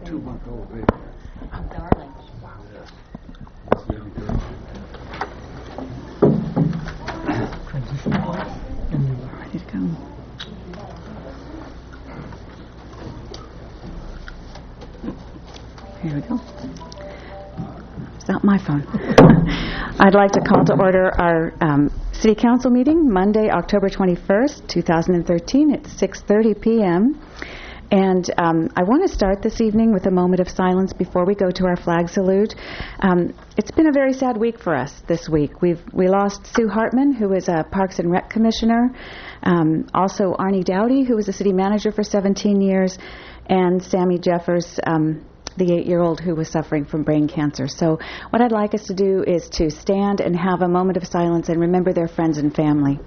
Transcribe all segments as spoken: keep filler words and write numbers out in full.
two-month-old baby. Oh, darling. Young girl. Transition point. And you're ready to go. Here we go. It's not my phone. I'd like to call to order our um, City Council meeting, Monday, October twenty-first, two thousand thirteen at six thirty p.m. And um, I want to start this evening with a moment of silence before we go to our flag salute. Um, it's been a very sad week for us this week. We've we lost Sue Hartman, who was a Parks and Rec Commissioner, um, also Arnie Dowdy, who was a city manager for seventeen years, and Sammy Jeffers, um, the eight-year-old who was suffering from brain cancer. So what I'd like us to do is to stand and have a moment of silence and remember their friends and family.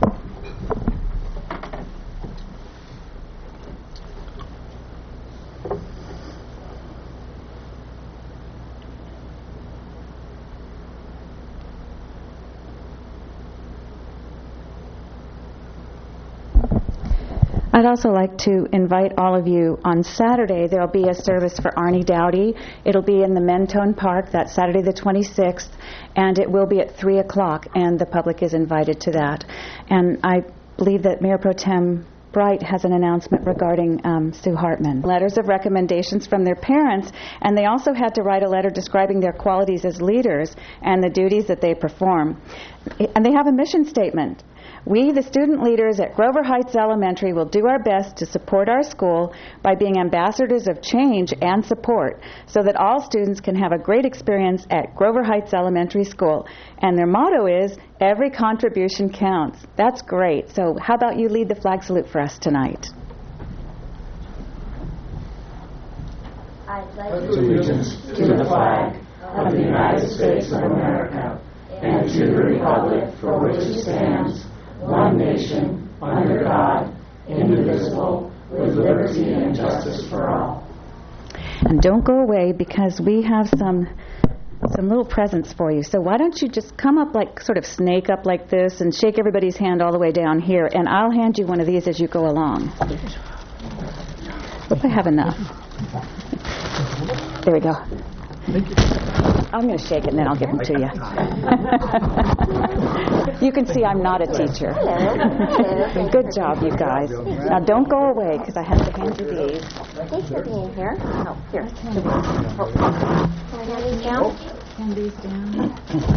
I'd also like to invite all of you on Saturday. There will be a service for Arnie Dowdy. It'll be in the Mentone Park. That's Saturday the twenty-sixth, and it will be at three o'clock, and the public is invited to that. And I believe that Mayor Pro Tem Bright has an announcement regarding um, Sue Hartman. Letters of recommendations from their parents, and they also had to write a letter describing their qualities as leaders and the duties that they perform. And they have a mission statement. We, the student leaders at Grover Heights Elementary, will do our best to support our school by being ambassadors of change and support so that all students can have a great experience at Grover Heights Elementary School. And their motto is, every contribution counts. That's great. So how about you lead the flag salute for us tonight? I pledge allegiance to the flag of the United States of America and to the republic for which it stands, one nation, under God, indivisible, with liberty and justice for all. And don't go away because we have some some little presents for you. So why don't you just come up like, sort of snake up like this and shake everybody's hand all the way down here, and I'll hand you one of these as you go along. Hope I have enough. There we go. I'm going to shake it and then I'll give them to you. You can see I'm not a teacher. Good job, you guys. Now don't go away because I have to hand you these. They should be in here. Oh, here. Oh. Can I hand these down? Hand these down.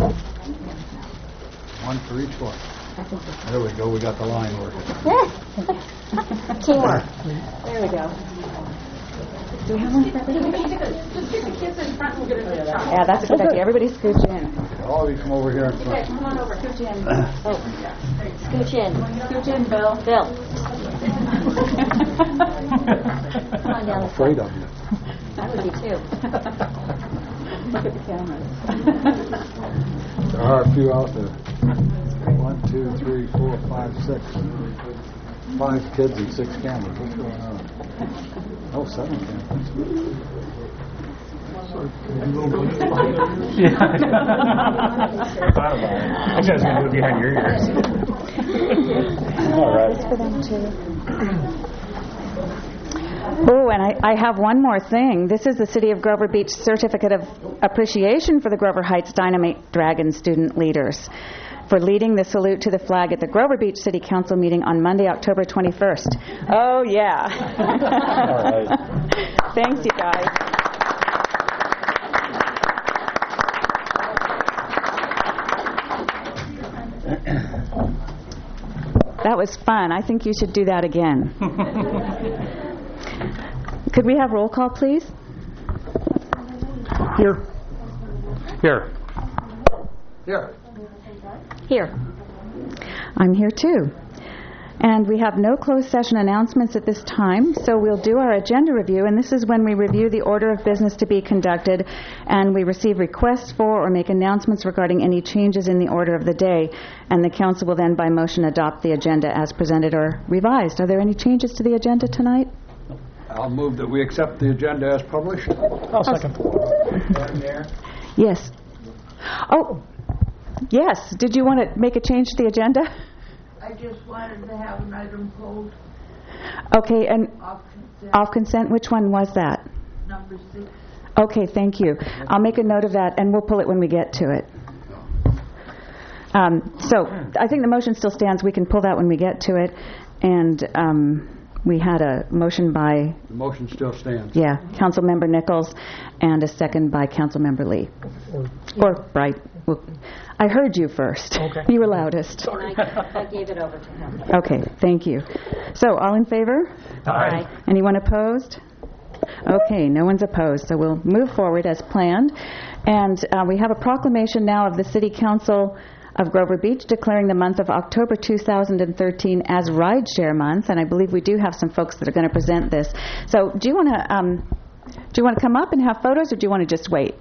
One for each one. There we go. We got the line working. Teamwork. There we go. Do we have one for everybody? Just get the kids in front and we'll get a picture. Yeah, that's a good idea. Everybody scooch in. All of you come over here in Okay, front. come on over. Scooch in. Oh. Scooch in. Scooch in, Bill. Bill. Come on down I'm the afraid front. of you. I would be too. Look at the cameras. There are a few out there. One, two, three, four, five, six. Five kids and six cameras. What's going on? Oh, seven cameras. Yeah. I thought about it. I was going to do it behind your ears. All right. For them too. Oh, and I, I have one more thing. This is the City of Grover Beach Certificate of Appreciation for the Grover Heights Dynamite Dragon student leaders for leading the salute to the flag at the Grover Beach City Council meeting on Monday, October twenty-first. Oh, yeah. All right. Thanks, you guys. That was fun. I think you should do that again. Could we have roll call, please? Here. Here. Here. Here. I'm here too. And we have no closed session announcements at this time, so we'll do our agenda review, and this is when we review the order of business to be conducted, and we receive requests for or make announcements regarding any changes in the order of the day, and the council will then by motion adopt the agenda as presented or revised. Are there any changes to the agenda tonight? I'll move that we accept the agenda as published. I'll second. Yes. Oh, yes. Did you want to make a change to the agenda? I just wanted to have an item pulled Okay, and off consent, off consent, which one was that? number number six. Okay, thank you. I'll make a note of that, and we'll pull it when we get to it. Um, so I think the motion still stands. We can pull that when we get to it. And um, we had a motion by, The motion still stands. yeah, Councilmember Nichols, and a second by Councilmember Lee. Or Bright. Well, I heard you first. Okay. You were loudest. And I, I gave it over to him. Okay, thank you. So, all in favor? Aye. Anyone opposed? Okay, no one's opposed, so we'll move forward as planned. And uh, we have a proclamation now of the City Council of Grover Beach declaring the month of October two thousand thirteen as Rideshare Month, and I believe we do have some folks that are going to present this. So, do you want to um, do you want to come up and have photos, or do you want to just wait?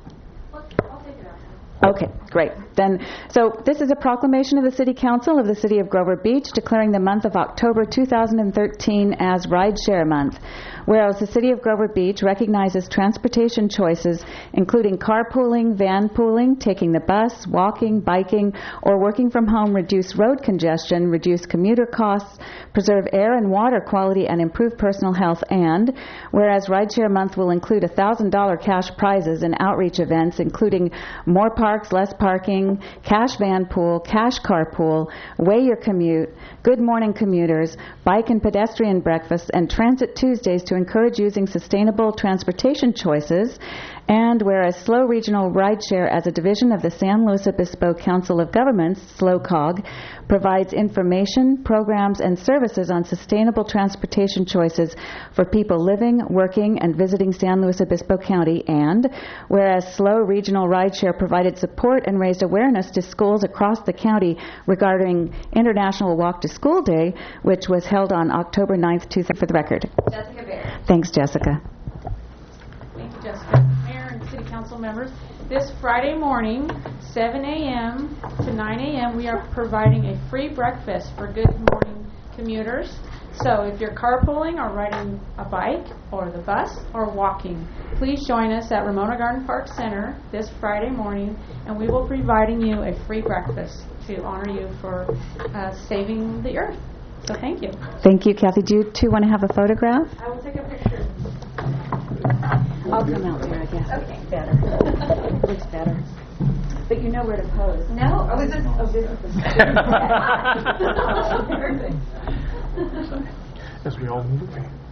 Okay, great. Then, so this is a proclamation of the City Council of the City of Grover Beach declaring the month of October two thousand thirteen as Rideshare Month. Whereas the City of Grover Beach recognizes transportation choices including carpooling, van pooling, taking the bus, walking, biking, or working from home reduce road congestion, reduce commuter costs, preserve air and water quality, and improve personal health. And whereas Rideshare Month will include one thousand dollars cash prizes and outreach events including more parks, less parking, cash van pool, cash carpool, weigh your commute, good morning commuters, bike and pedestrian breakfasts, and transit Tuesdays to encourage using sustainable transportation choices. And whereas Slow Regional Rideshare, as a division of the San Luis Obispo Council of Governments, SLOCOG, provides information, programs, and services on sustainable transportation choices for people living, working, and visiting San Luis Obispo County. And whereas Slow Regional Rideshare provided support and raised awareness to schools across the county regarding International Walk to School Day, which was held on October ninth, two thousand, for the record. Jessica Bear. Thanks, Jessica. Thank you, Jessica. Mayor and City Council members, this Friday morning, seven a.m. to nine a.m., we are providing a free breakfast for Good Morning commuters. So if you're carpooling or riding a bike or the bus or walking, please join us at Ramona Garden Park Center this Friday morning, and we will be providing you a free breakfast to honor you for uh, saving the earth. So thank you. Thank you, Kathy. Do you two want to have a photograph? I will take a picture. I'll come out there, I guess. Okay. Better. Looks better. But you know where to pose. No? Oh, is this? Oh, this is the As we all move.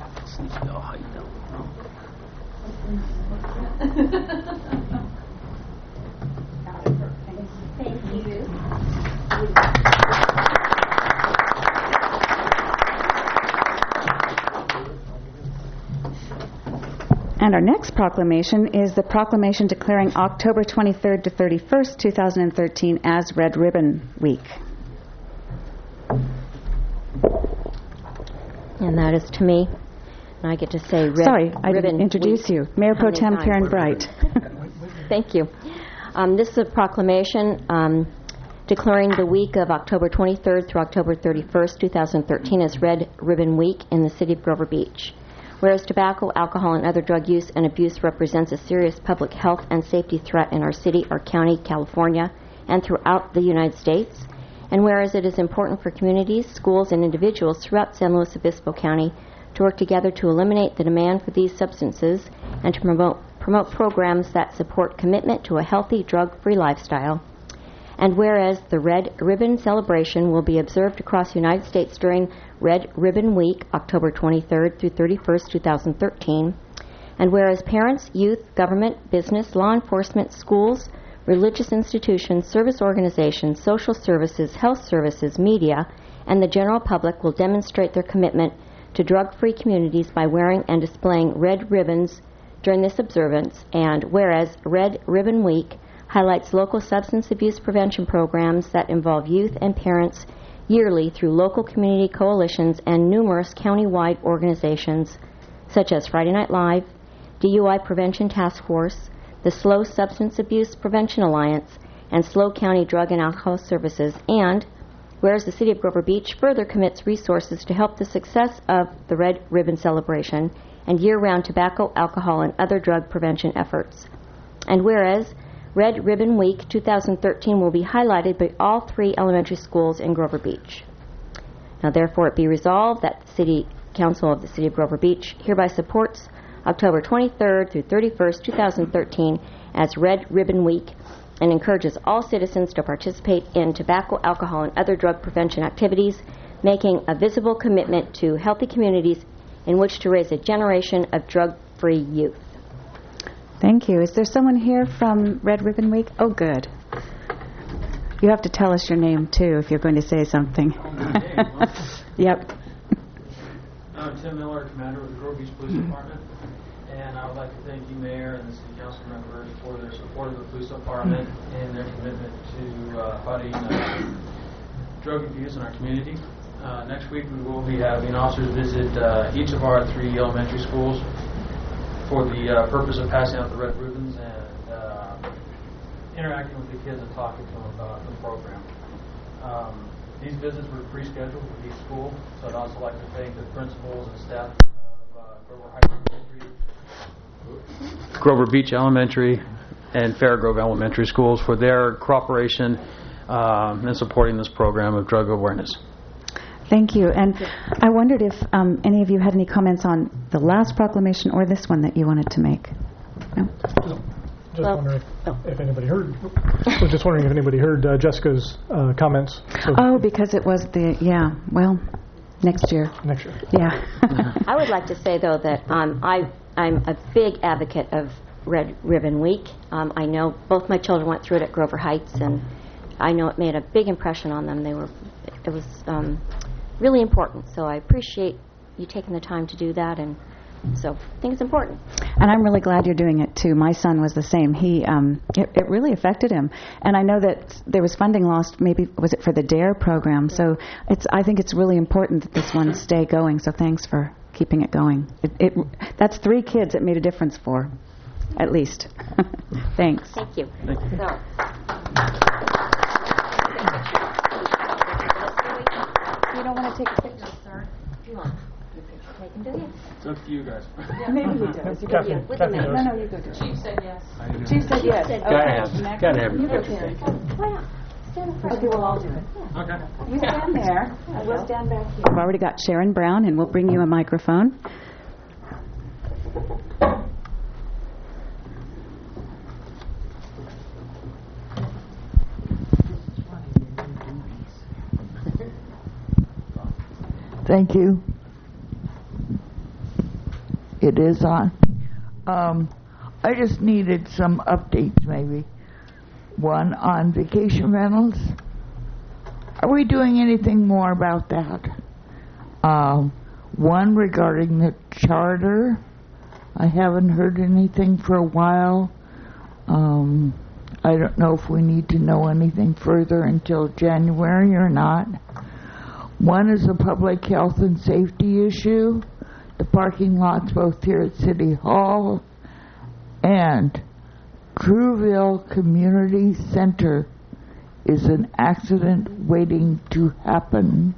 Thank you. And our next proclamation is the proclamation declaring October twenty-third to thirty-first, two thousand thirteen as Red Ribbon Week. And that is to me. And I get to say red Sorry, I ribbon didn't introduce week. you. Mayor Pro How many Tem times? Karen Bright. Thank you. Um, this is a proclamation um, declaring the week of October twenty-third through October thirty-first, two thousand thirteen as Red Ribbon Week in the city of Grover Beach. Whereas tobacco, alcohol, and other drug use and abuse represents a serious public health and safety threat in our city, our county, California, and throughout the United States. And whereas it is important for communities, schools, and individuals throughout San Luis Obispo County to work together to eliminate the demand for these substances and to promote, promote programs that support commitment to a healthy, drug-free lifestyle. And whereas the Red Ribbon celebration will be observed across the United States during Red Ribbon Week, October twenty-third through thirty-first, two thousand thirteen. And whereas parents, youth, government, business, law enforcement, schools, religious institutions, service organizations, social services, health services, media, and the general public will demonstrate their commitment to drug-free communities by wearing and displaying red ribbons during this observance. And whereas Red Ribbon Week highlights local substance abuse prevention programs that involve youth and parents yearly through local community coalitions and numerous county-wide organizations such as Friday Night Live, D U I Prevention Task Force, the Slow Substance Abuse Prevention Alliance, and Slow County Drug and Alcohol Services. And whereas the City of Grover Beach further commits resources to help the success of the Red Ribbon celebration and year-round tobacco, alcohol, and other drug prevention efforts. And whereas Red Ribbon Week two thousand thirteen will be highlighted by all three elementary schools in Grover Beach. Now, therefore, it be resolved that the City Council of the City of Grover Beach hereby supports October twenty-third through thirty-first, two thousand thirteen, as Red Ribbon Week, and encourages all citizens to participate in tobacco, alcohol, and other drug prevention activities, making a visible commitment to healthy communities in which to raise a generation of drug-free youth. Thank you. Is there someone here from Red Ribbon Week? Oh, good. You have to tell us your name, too, if you're going to say something. Yep. I'm Tim Miller, Commander with the Grove Beach Police Department, and I would like to thank you, Mayor, and the City Council members for their support of the Police Department and their commitment to uh, fighting uh, drug abuse in our community. Uh, next week we will be having officers visit uh, each of our three elementary schools for the uh, purpose of passing out the red ribbons and uh, interacting with the kids and talking to them about the program. Um, these visits were pre-scheduled with each school, so I'd also like to thank the principals and staff of uh, Grover Heights Elementary, Grover Beach Elementary, and Fairgrove Elementary Schools for their cooperation um, in supporting this program of drug awareness. Thank you. And I wondered if um, any of you had any comments on the last proclamation or this one that you wanted to make. No? Just Well, wondering oh. if, if anybody heard. I was just wondering if anybody heard uh, Jessica's uh, comments. So Oh, because it was the, yeah, well, next year. next year. Yeah. I would like to say, though, that um, I, I'm a big advocate of Red Ribbon Week. Um, I know both my children went through it at Grover Heights, and I know it made a big impression on them. They were, it was um, really important. So I appreciate you taking the time to do that, and so I think it's important. And I'm really glad you're doing it, too. My son was the same. He, um, it, it really affected him. And I know that there was funding lost, maybe, was it for the DARE program? So it's, I think it's really important that this one stay going. So thanks for keeping it going. It, it, that's three kids it made a difference for, at least. Thanks. Thank you. Thank you. So, You don't want to take a picture, sir? do you want your picture taken, do you? It's up to you guys. Maybe he does. You Kathy, you, with the Kathy mayor. does. No, no, you go do it. Chief said yes. Chief said yes. said Okay. Gotta have, Next. gotta have You your go, picture Terry. taken. Why not? Stand in front. Okay, we'll all do it. Okay. You stand there. I will stand back here. We've already got Sharon Brown, and we'll bring you a microphone. Thank you. It is on. Um, I just needed some updates, maybe. One on vacation rentals. Are we doing anything more about that? Um, one regarding the charter. I haven't heard anything for a while. Um, I don't know if we need to know anything further until January or not. One is a public health and safety issue. The parking lots both here at City Hall and Crewville Community Center is an accident waiting to happen.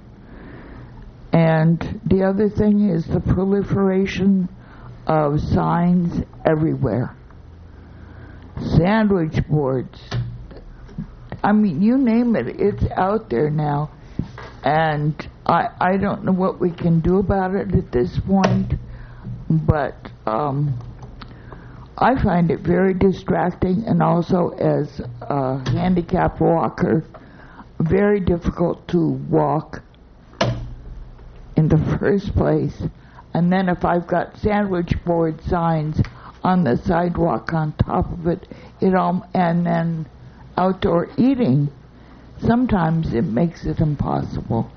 And the other thing is the proliferation of signs everywhere. Sandwich boards. I mean, you name it, it's out there now. And I, I don't know what we can do about it at this point, but um, I find it very distracting, and also as a handicapped walker, very difficult to walk in the first place. And then if I've got sandwich board signs on the sidewalk on top of it, it all, and then outdoor eating, sometimes it makes it impossible.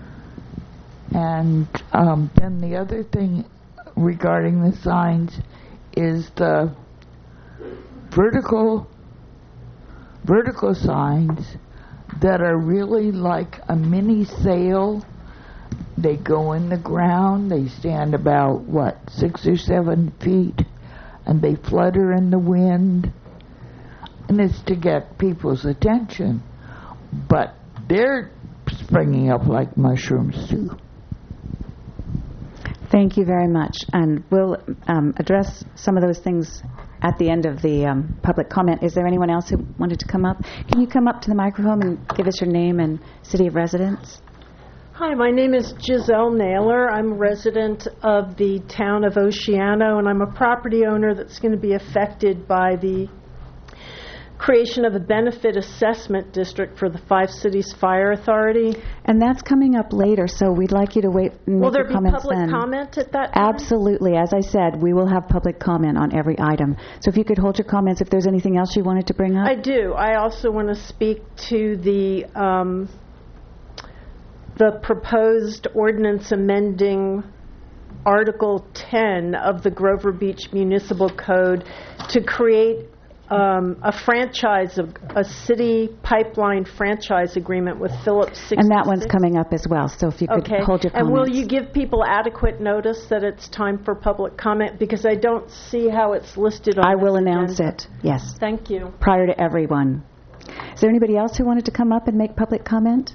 And um, then the other thing regarding the signs is the vertical vertical signs that are really like a mini sail. They go in the ground, they stand about, what, six or seven feet, and they flutter in the wind. And it's to get people's attention. But they're springing up like mushrooms, too. Thank you very much. And we'll um, address some of those things at the end of the um, public comment. Is there anyone else who wanted to come up? Can you come up to the microphone and give us your name and city of residence? Hi, my name is Giselle Naylor. I'm a resident of the town of Oceano, and I'm a property owner that's going to be affected by the creation of a benefit assessment district for the Five Cities Fire Authority. And that's coming up later, so we'd like you to wait and Will make there your be comments public then. comment at that time? Absolutely. As I said, we will have public comment on every item. So if you could hold your comments, if there's anything else you wanted to bring up. I do. I also want to speak to the um, the proposed ordinance amending Article ten of the Grover Beach Municipal Code to create um, a franchise, of, a city pipeline franchise agreement with Phillips sixty-six. And that one's coming up as well, so if you could Okay. hold your comments. And will you give people adequate notice that it's time for public comment? Because I don't see how it's listed on I will this announce agenda. it, yes, Thank you. prior to everyone. Is there anybody else who wanted to come up and make public comment?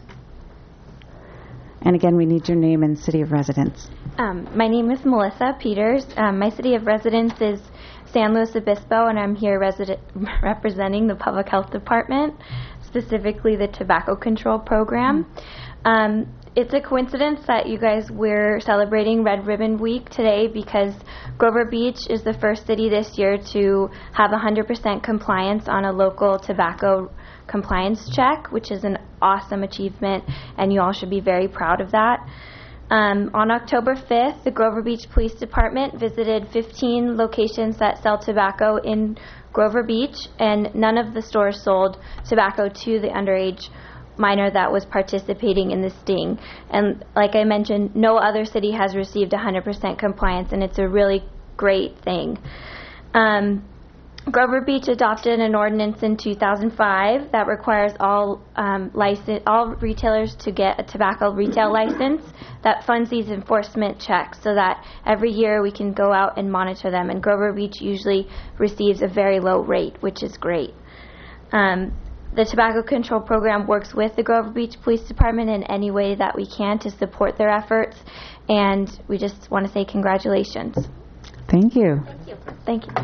And again, we need your name and city of residence. Um, my name is Melissa Peters. Um, my city of residence is San Luis Obispo, and I'm here resident representing the Public Health Department, specifically the Tobacco Control Program. Um, it's a coincidence that you guys, we're celebrating Red Ribbon Week today because Grover Beach is the first city this year to have one hundred percent compliance on a local tobacco compliance check, which is an awesome achievement, and you all should be very proud of that. Um, on October fifth, the Grover Beach Police Department visited fifteen locations that sell tobacco in Grover Beach, and none of the stores sold tobacco to the underage minor that was participating in the sting. And like I mentioned, no other city has received one hundred percent compliance, and it's a really great thing. Um, Grover Beach adopted an ordinance in two thousand five that requires all um, license, all retailers to get a tobacco retail license that funds these enforcement checks so that every year we can go out and monitor them. And Grover Beach usually receives a very low rate, which is great. Um, the Tobacco Control Program works with the Grover Beach Police Department in any way that we can to support their efforts, and we just want to say congratulations. Thank you. Thank you. Thank you.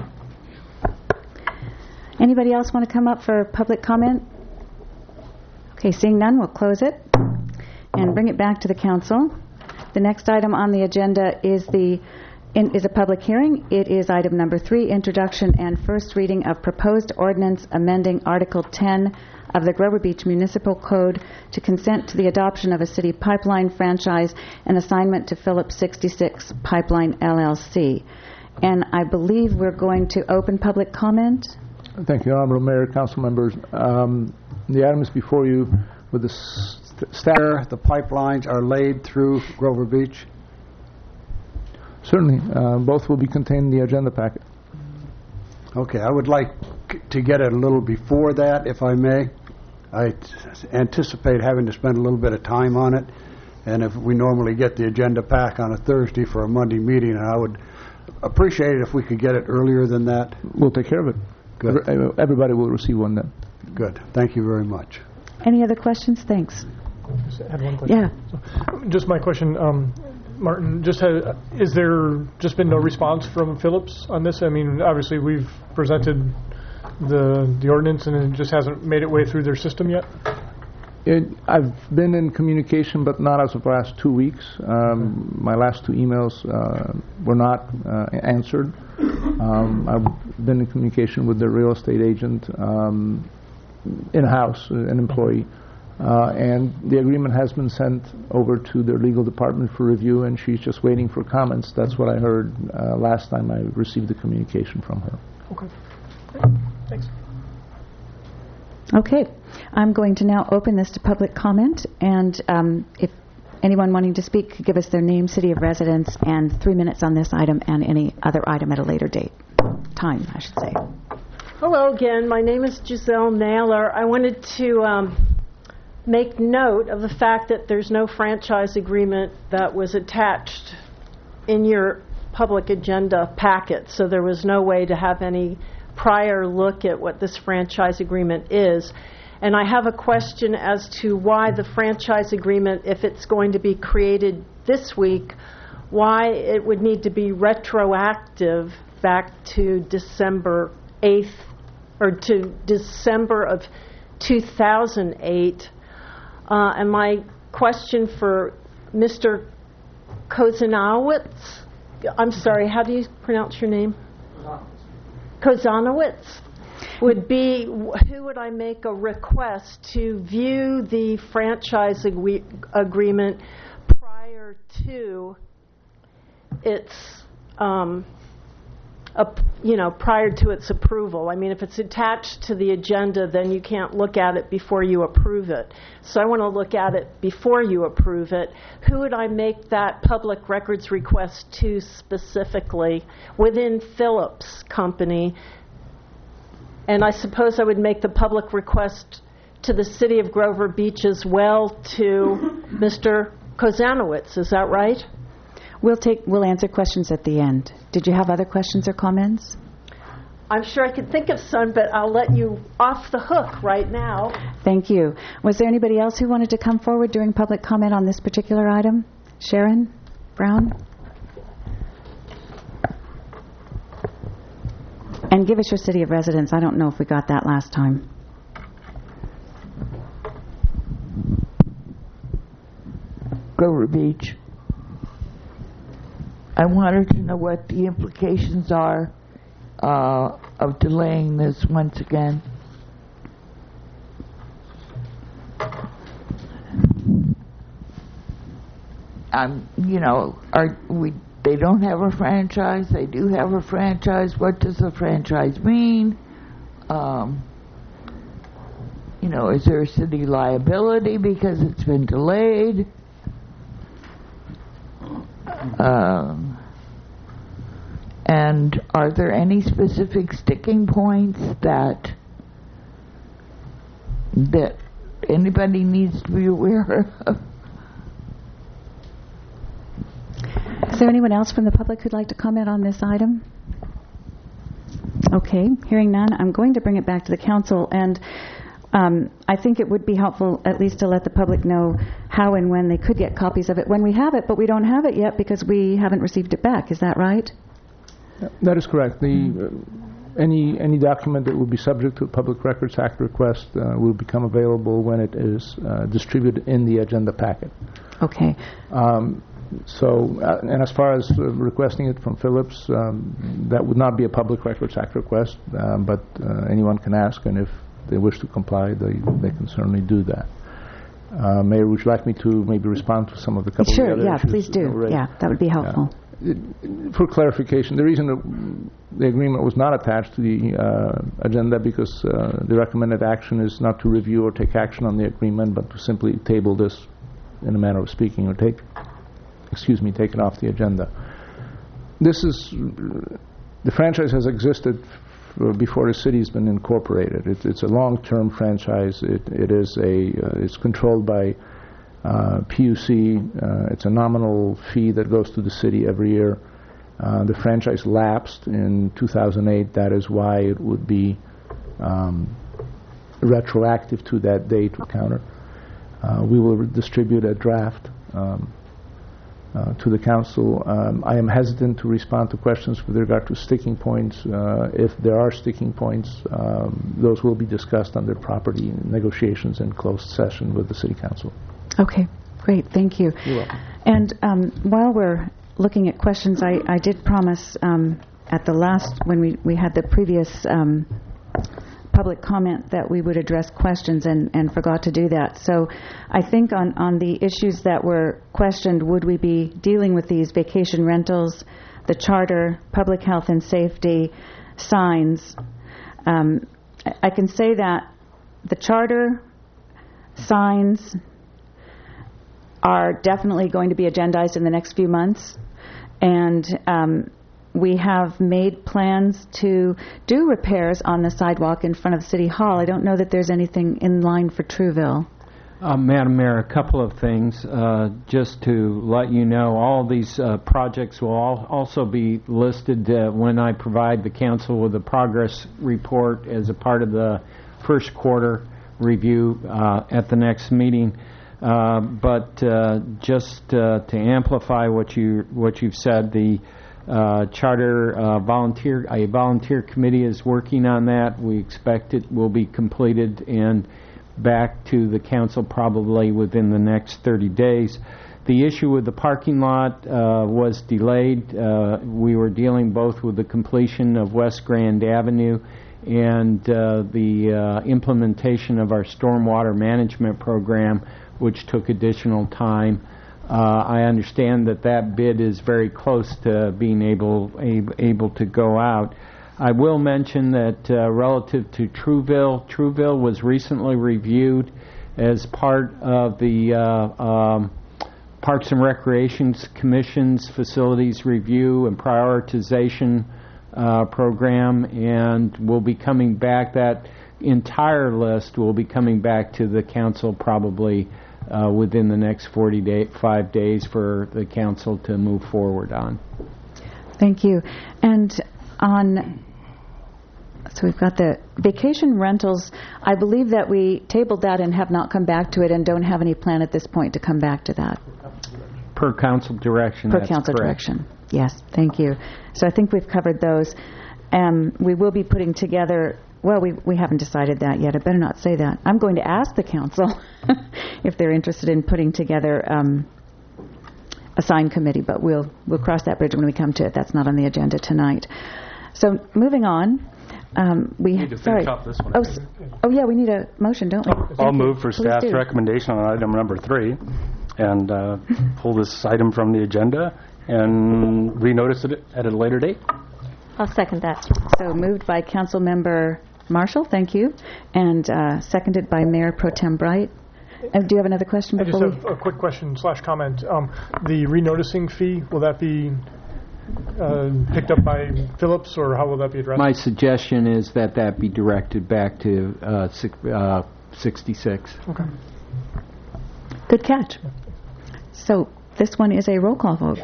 Anybody else want to come up for public comment? Okay, seeing none, we'll close it and bring it back to the council. The next item on the agenda is the in, is a public hearing. It is item number three, introduction and first reading of proposed ordinance amending Article ten of the Grover Beach Municipal Code to consent to the adoption of a city pipeline franchise and assignment to Phillips sixty-six Pipeline L L C. And I believe we're going to open public comment. Thank you, Honorable Mayor, Council members. Um, the item is before you with the st- staff. The pipelines are laid through Grover Beach. Certainly, uh, both will be contained in the agenda packet. Okay, I would like to get it a little before that, if I may. I t- anticipate having to spend a little bit of time on it, and if we normally get the agenda pack on a Thursday for a Monday meeting, and I would appreciate it if we could get it earlier than that. We'll take care of it. Good. Everybody will receive one then. Good. Thank you very much. Any other questions? Thanks. Just had one question. Yeah. So, just my question, um, Martin, just had, is there just been no response from Phillips on this? I mean, obviously we've presented the the ordinance and it just hasn't made it way through their system yet? It, I've been in communication, but not as of the last two weeks. Um, my last two emails uh, were not uh, answered. Um, I've been in communication with the real estate agent um, in-house, uh, an employee, uh, and the agreement has been sent over to their legal department for review, and she's just waiting for comments. That's what I heard uh, last time I received the communication from her. Okay. Thanks. Okay. I'm going to now open this to public comment, and um, if anyone wanting to speak could give us their name, city of residence, and three minutes on this item and any other item at a later date. Time, I should say. Hello again. My name is Giselle Naylor. I wanted to um, make note of the fact that there's no franchise agreement that was attached in your public agenda packet, so there was no way to have any prior look at what this franchise agreement is. And I have a question as to why the franchise agreement, if it's going to be created this week, why it would need to be retroactive back to December eighth, or to December of two thousand eight. Uh, and my question for Mister Kozanowicz, I'm sorry, how do you pronounce your name? Kozanowicz, would be, who would I make a request to view the franchise ag- agreement prior to its, um, up, you know, prior to its approval. I mean, if it's attached to the agenda, then you can't look at it before you approve it. So I want to look at it before you approve it. Who would I make that public records request to specifically within Phillips Company? And I suppose I would make the public request to the City of Grover Beach as well, to Mister Kozanowicz. Is that right? We'll take, we'll answer questions at the end. Did you have other questions or comments? I'm sure I could think of some, but I'll let you off the hook right now. Thank you. Was there anybody else who wanted to come forward during public comment on this particular item? Sharon Brown? And give us your city of residence. I don't know if we got that last time. Grover Beach. I wanted to know what the implications are uh, of delaying this once again. Um, you know, are we? They don't have a franchise. They do have a franchise. What does a franchise mean? Um, you know, is there a city liability because it's been delayed? Um, and are there any specific sticking points that that anybody needs to be aware of? Is there anyone else from the public who'd like to comment on this item? Okay, hearing none, I'm going to bring it back to the council, and um, I think it would be helpful at least to let the public know how and when they could get copies of it when we have it, but we don't have it yet because we haven't received it back. Is that right? That is correct. The uh, any any document that will be subject to a Public Records Act request uh, will become available when it is uh, distributed in the agenda packet. Okay. Um, So, uh, and as far as uh, requesting it from Phillips, um, that would not be a Public Records Act request, um, but uh, anyone can ask, and if they wish to comply, they they can certainly do that. Uh, Mayor, would you like me to maybe respond to some of the couple Sure, of the other yeah, issues? please do. Already? Yeah, that would be helpful. Yeah. It, for clarification, the reason that the agreement was not attached to the uh, agenda because uh, the recommended action is not to review or take action on the agreement, but to simply table this, in a manner of speaking, or take excuse me, taken off the agenda. This is, the franchise has existed f- before the city's been incorporated. It, it's a long-term franchise. It, it is a, uh, it's controlled by uh, P U C. Uh, it's a nominal fee that goes to the city every year. Uh, the franchise lapsed in two thousand eight. That is why it would be um, retroactive to that date to counter. Uh, we will distribute a draft um, Uh, to the council. Um, I am hesitant to respond to questions with regard to sticking points. Uh, if there are sticking points, um, those will be discussed under property negotiations in closed session with the city council. Okay, great, thank you. You're welcome. And um, while we're looking at questions, I, I did promise um, at the last, when we, we had the previous um, public comment, that we would address questions and, and forgot to do that. So I think on, on the issues that were questioned, would we be dealing with these vacation rentals, the charter, public health and safety, signs? Um, I, I can say that the charter, signs are definitely going to be agendized in the next few months. And um, we have made plans to do repairs on the sidewalk in front of City Hall. I don't know that there's anything in line for Trouville. Uh, Madam Mayor, a couple of things. Uh, just to let you know, all these uh, projects will all also be listed uh, when I provide the council with a progress report as a part of the first quarter review uh, at the next meeting. Uh, but uh, just uh, to amplify what you what you've said, the Uh, charter uh, volunteer, a volunteer committee is working on that. We expect it will be completed and back to the council probably within the next thirty days. The issue with the parking lot uh, was delayed. Uh, we were dealing both with the completion of West Grand Avenue and uh, the uh, implementation of our stormwater management program, which took additional time. Uh, I understand that that bid is very close to being able ab- able to go out. I will mention that uh, relative to Trouville, Trouville was recently reviewed as part of the uh, um, Parks and Recreation Commission's facilities review and prioritization uh, program, and we'll be coming back. That entire list will be coming back to the council probably uh, within the next forty-five days for the council to move forward on. Thank you. And on, so we've got the vacation rentals. I believe that we tabled that and have not come back to it and don't have any plan at this point to come back to that. Per council direction, Per that's council correct. direction. Yes, thank you. So I think we've covered those. Um, we will be putting together, well, we, we haven't decided that yet. I better not say that. I'm going to ask the council if they're interested in putting together um, a sign committee, but we'll we'll cross that bridge when we come to it. That's not on the agenda tonight. So moving on. Um, we need to sorry. finish off this one. Oh, s- oh, yeah, we need a motion, don't we? I'll Thank you. move for Please staff's do. recommendation on item number three and uh, pull this item from the agenda and renotice it at a later date. I'll second that. So moved by Council Member Marshall, thank you, and uh, seconded by Mayor Pro Tem Bright. Uh, do you have another question I just before we? have a quick question slash comment. Um, the renoticing fee, will that be uh, picked up by Phillips, or how will that be addressed? My suggestion is that that be directed back to uh, six, uh, sixty-six. Okay. Good catch. So this one is a roll call vote.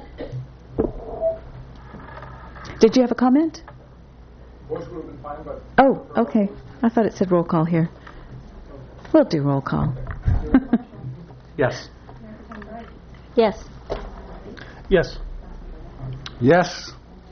Did you have a comment? Oh, okay. I thought it said roll call here. We'll do roll call. Yes. Yes. Yes. Yes.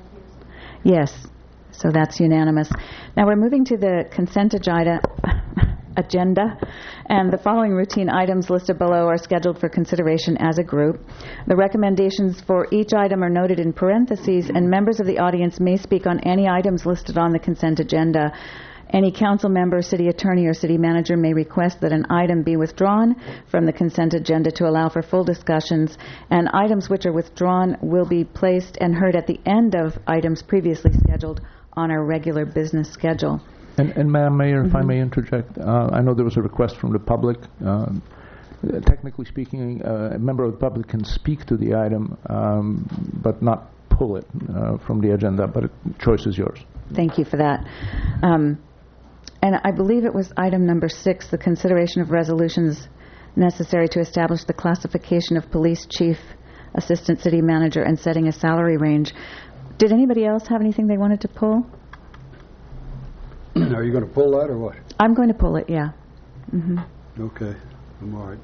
Yes. So that's unanimous. Now we're moving to the consent agenda, agenda, and the following routine items listed below are scheduled for consideration as a group. The recommendations for each item are noted in parentheses, and members of the audience may speak on any items listed on the consent agenda. Any council member, city attorney, or city manager may request that an item be withdrawn from the consent agenda to allow for full discussions, and items which are withdrawn will be placed and heard at the end of items previously scheduled on our regular business schedule. And, and Madam Mayor, if I may interject, uh, I know there was a request from the public. Um, technically speaking, uh, a member of the public can speak to the item, um, but not pull it uh, from the agenda, but it, choice is yours. Thank you for that. Um, and I believe it was item number six, the consideration of resolutions necessary to establish the classification of police chief, assistant city manager, and setting a salary range. Did anybody else have anything they wanted to pull? Are you going to pull that or what? I'm going to pull it, yeah. Mm-hmm. Okay, I'm all right.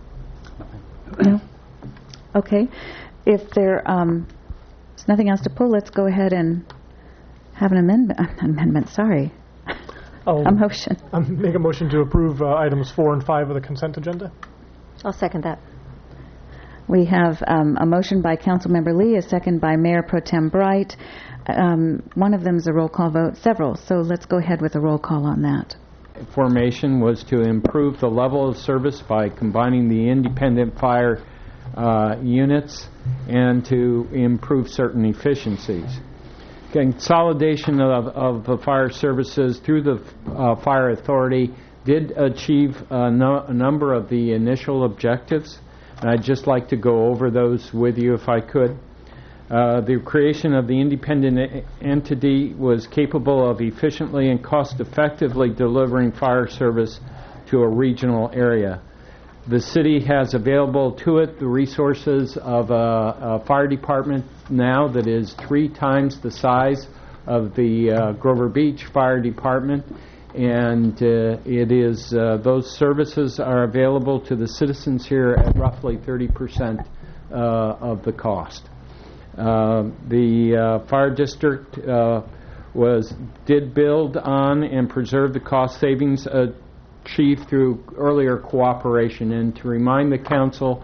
No? Okay. If there um, is nothing else to pull, let's go ahead and have an amendment. Uh, amendment, sorry. I'll, a motion. I'll make a motion to approve uh, items four and five of the consent agenda. I'll second that. We have um, a motion by Councilmember Lee, a second by Mayor Pro Tem Bright. Um, one of them is a roll call vote, several. So let's go ahead with a roll call on that. Formation was to improve the level of service by combining the independent fire uh, units and to improve certain efficiencies. Consolidation of, of the fire services through the uh, fire authority did achieve a, no, a number of the initial objectives, and I'd just like to go over those with you if I could. Uh, the creation of the independent e- entity was capable of efficiently and cost-effectively delivering fire service to a regional area. The city has available to it the resources of a, a fire department now that is three times the size of the uh, Grover Beach Fire Department, and uh, it is uh, those services are available to the citizens here at roughly thirty percent uh, of the cost. Uh, the uh, fire district uh, was did build on and preserve the cost savings achieved through earlier cooperation. And to remind the council,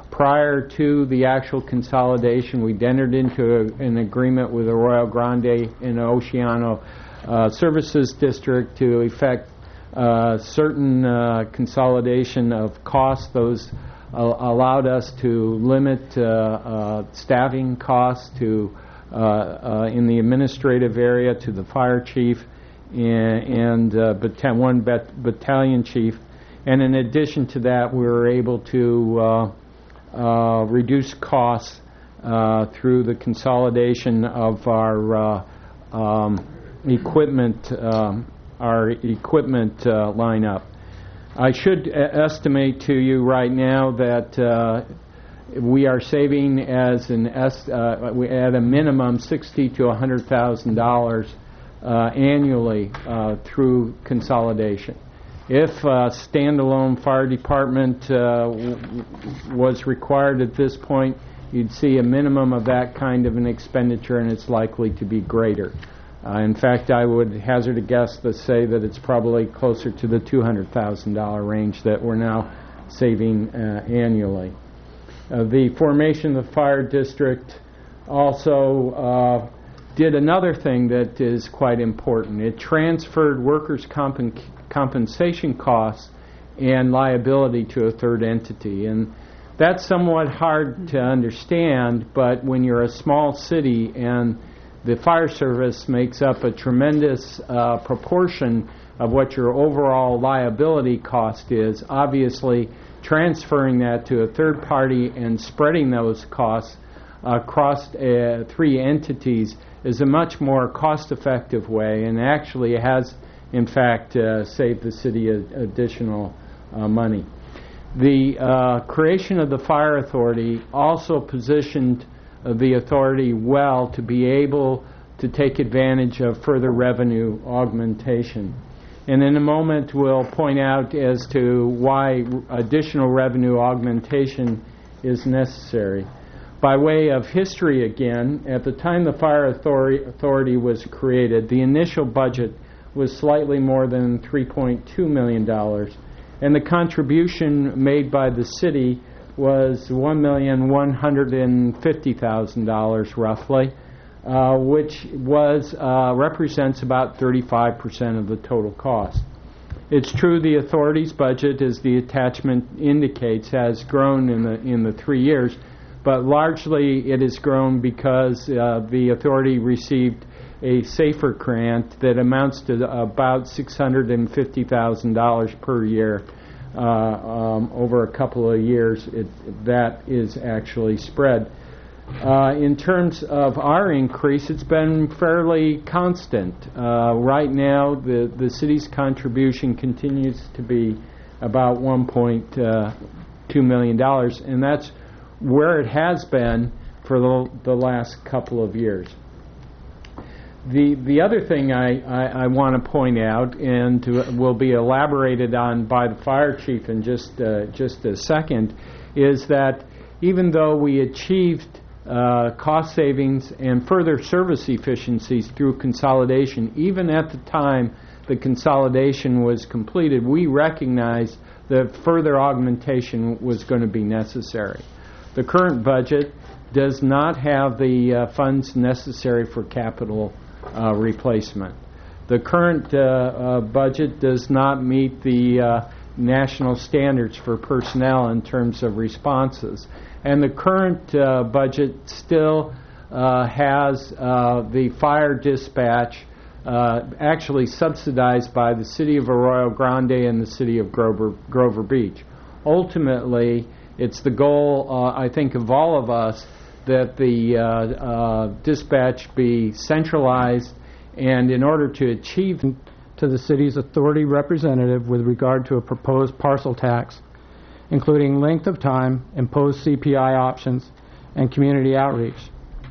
prior to the actual consolidation, we'd entered into a, an agreement with the Arroyo Grande and Oceano uh, Services District to effect uh, certain uh, consolidation of costs. Those uh, allowed us to limit uh, uh, staffing costs to uh, uh, in the administrative area to the fire chief and, and uh, bat- one bat- battalion chief. And in addition to that, we were able to uh, uh, reduce costs uh, through the consolidation of our uh, um, equipment, um, our equipment uh, lineup. I should a- estimate to you right now that uh, we are saving as an est- uh, we at a minimum sixty to a hundred thousand dollars uh, annually uh, through consolidation. If a standalone fire department uh, w- was required at this point, you'd see a minimum of that kind of an expenditure, and it's likely to be greater. Uh, in fact, I would hazard a guess to say that it's probably closer to the two hundred thousand dollars range that we're now saving uh, annually. Uh, the formation of the fire district also uh, did another thing that is quite important. It transferred workers' comp- compensation costs and liability to a third entity. And that's somewhat hard to understand, but when you're a small city and the fire service makes up a tremendous uh, proportion of what your overall liability cost is, obviously transferring that to a third party and spreading those costs across uh, three entities is a much more cost-effective way, and actually has, in fact, uh, saved the city a, additional uh, money. The uh, creation of the fire authority also positioned uh, the authority well to be able to take advantage of further revenue augmentation. And in a moment, we'll point out as to why additional revenue augmentation is necessary. By way of history again, at the time the Fire Authority, authority was created, the initial budget was slightly more than three point two million dollars, and the contribution made by the city was one million one hundred fifty thousand dollars roughly, uh, which was uh, represents about thirty-five percent of the total cost. It's true the authority's budget, as the attachment indicates, has grown in the in the three years, but largely it has grown because uh, the authority received a SAFER grant that amounts to about six hundred fifty thousand dollars per year. Uh, um, over a couple of years, it, that is actually spread. Uh, in terms of our increase, it's been fairly constant. Uh, right now, the, the city's contribution continues to be about one point two million dollars, and that's where it has been for the, the last couple of years. The the other thing I, I, I want to point out, and to, will be elaborated on by the fire chief in just uh, just a second, is that even though we achieved uh, cost savings and further service efficiencies through consolidation, even at the time the consolidation was completed, we recognized that further augmentation was going to be necessary. The current budget does not have the uh, funds necessary for capital uh, replacement. The current uh, uh, budget does not meet the uh, national standards for personnel in terms of responses. And the current uh, budget still uh, has uh, the fire dispatch uh, actually subsidized by the city of Arroyo Grande and the city of Grover, Grover Beach. Ultimately, it's the goal, uh, I think, of all of us that the uh, uh, dispatch be centralized, and in order to achieve to the city's authority representative with regard to a proposed parcel tax, including length of time, imposed C P I options, and community outreach.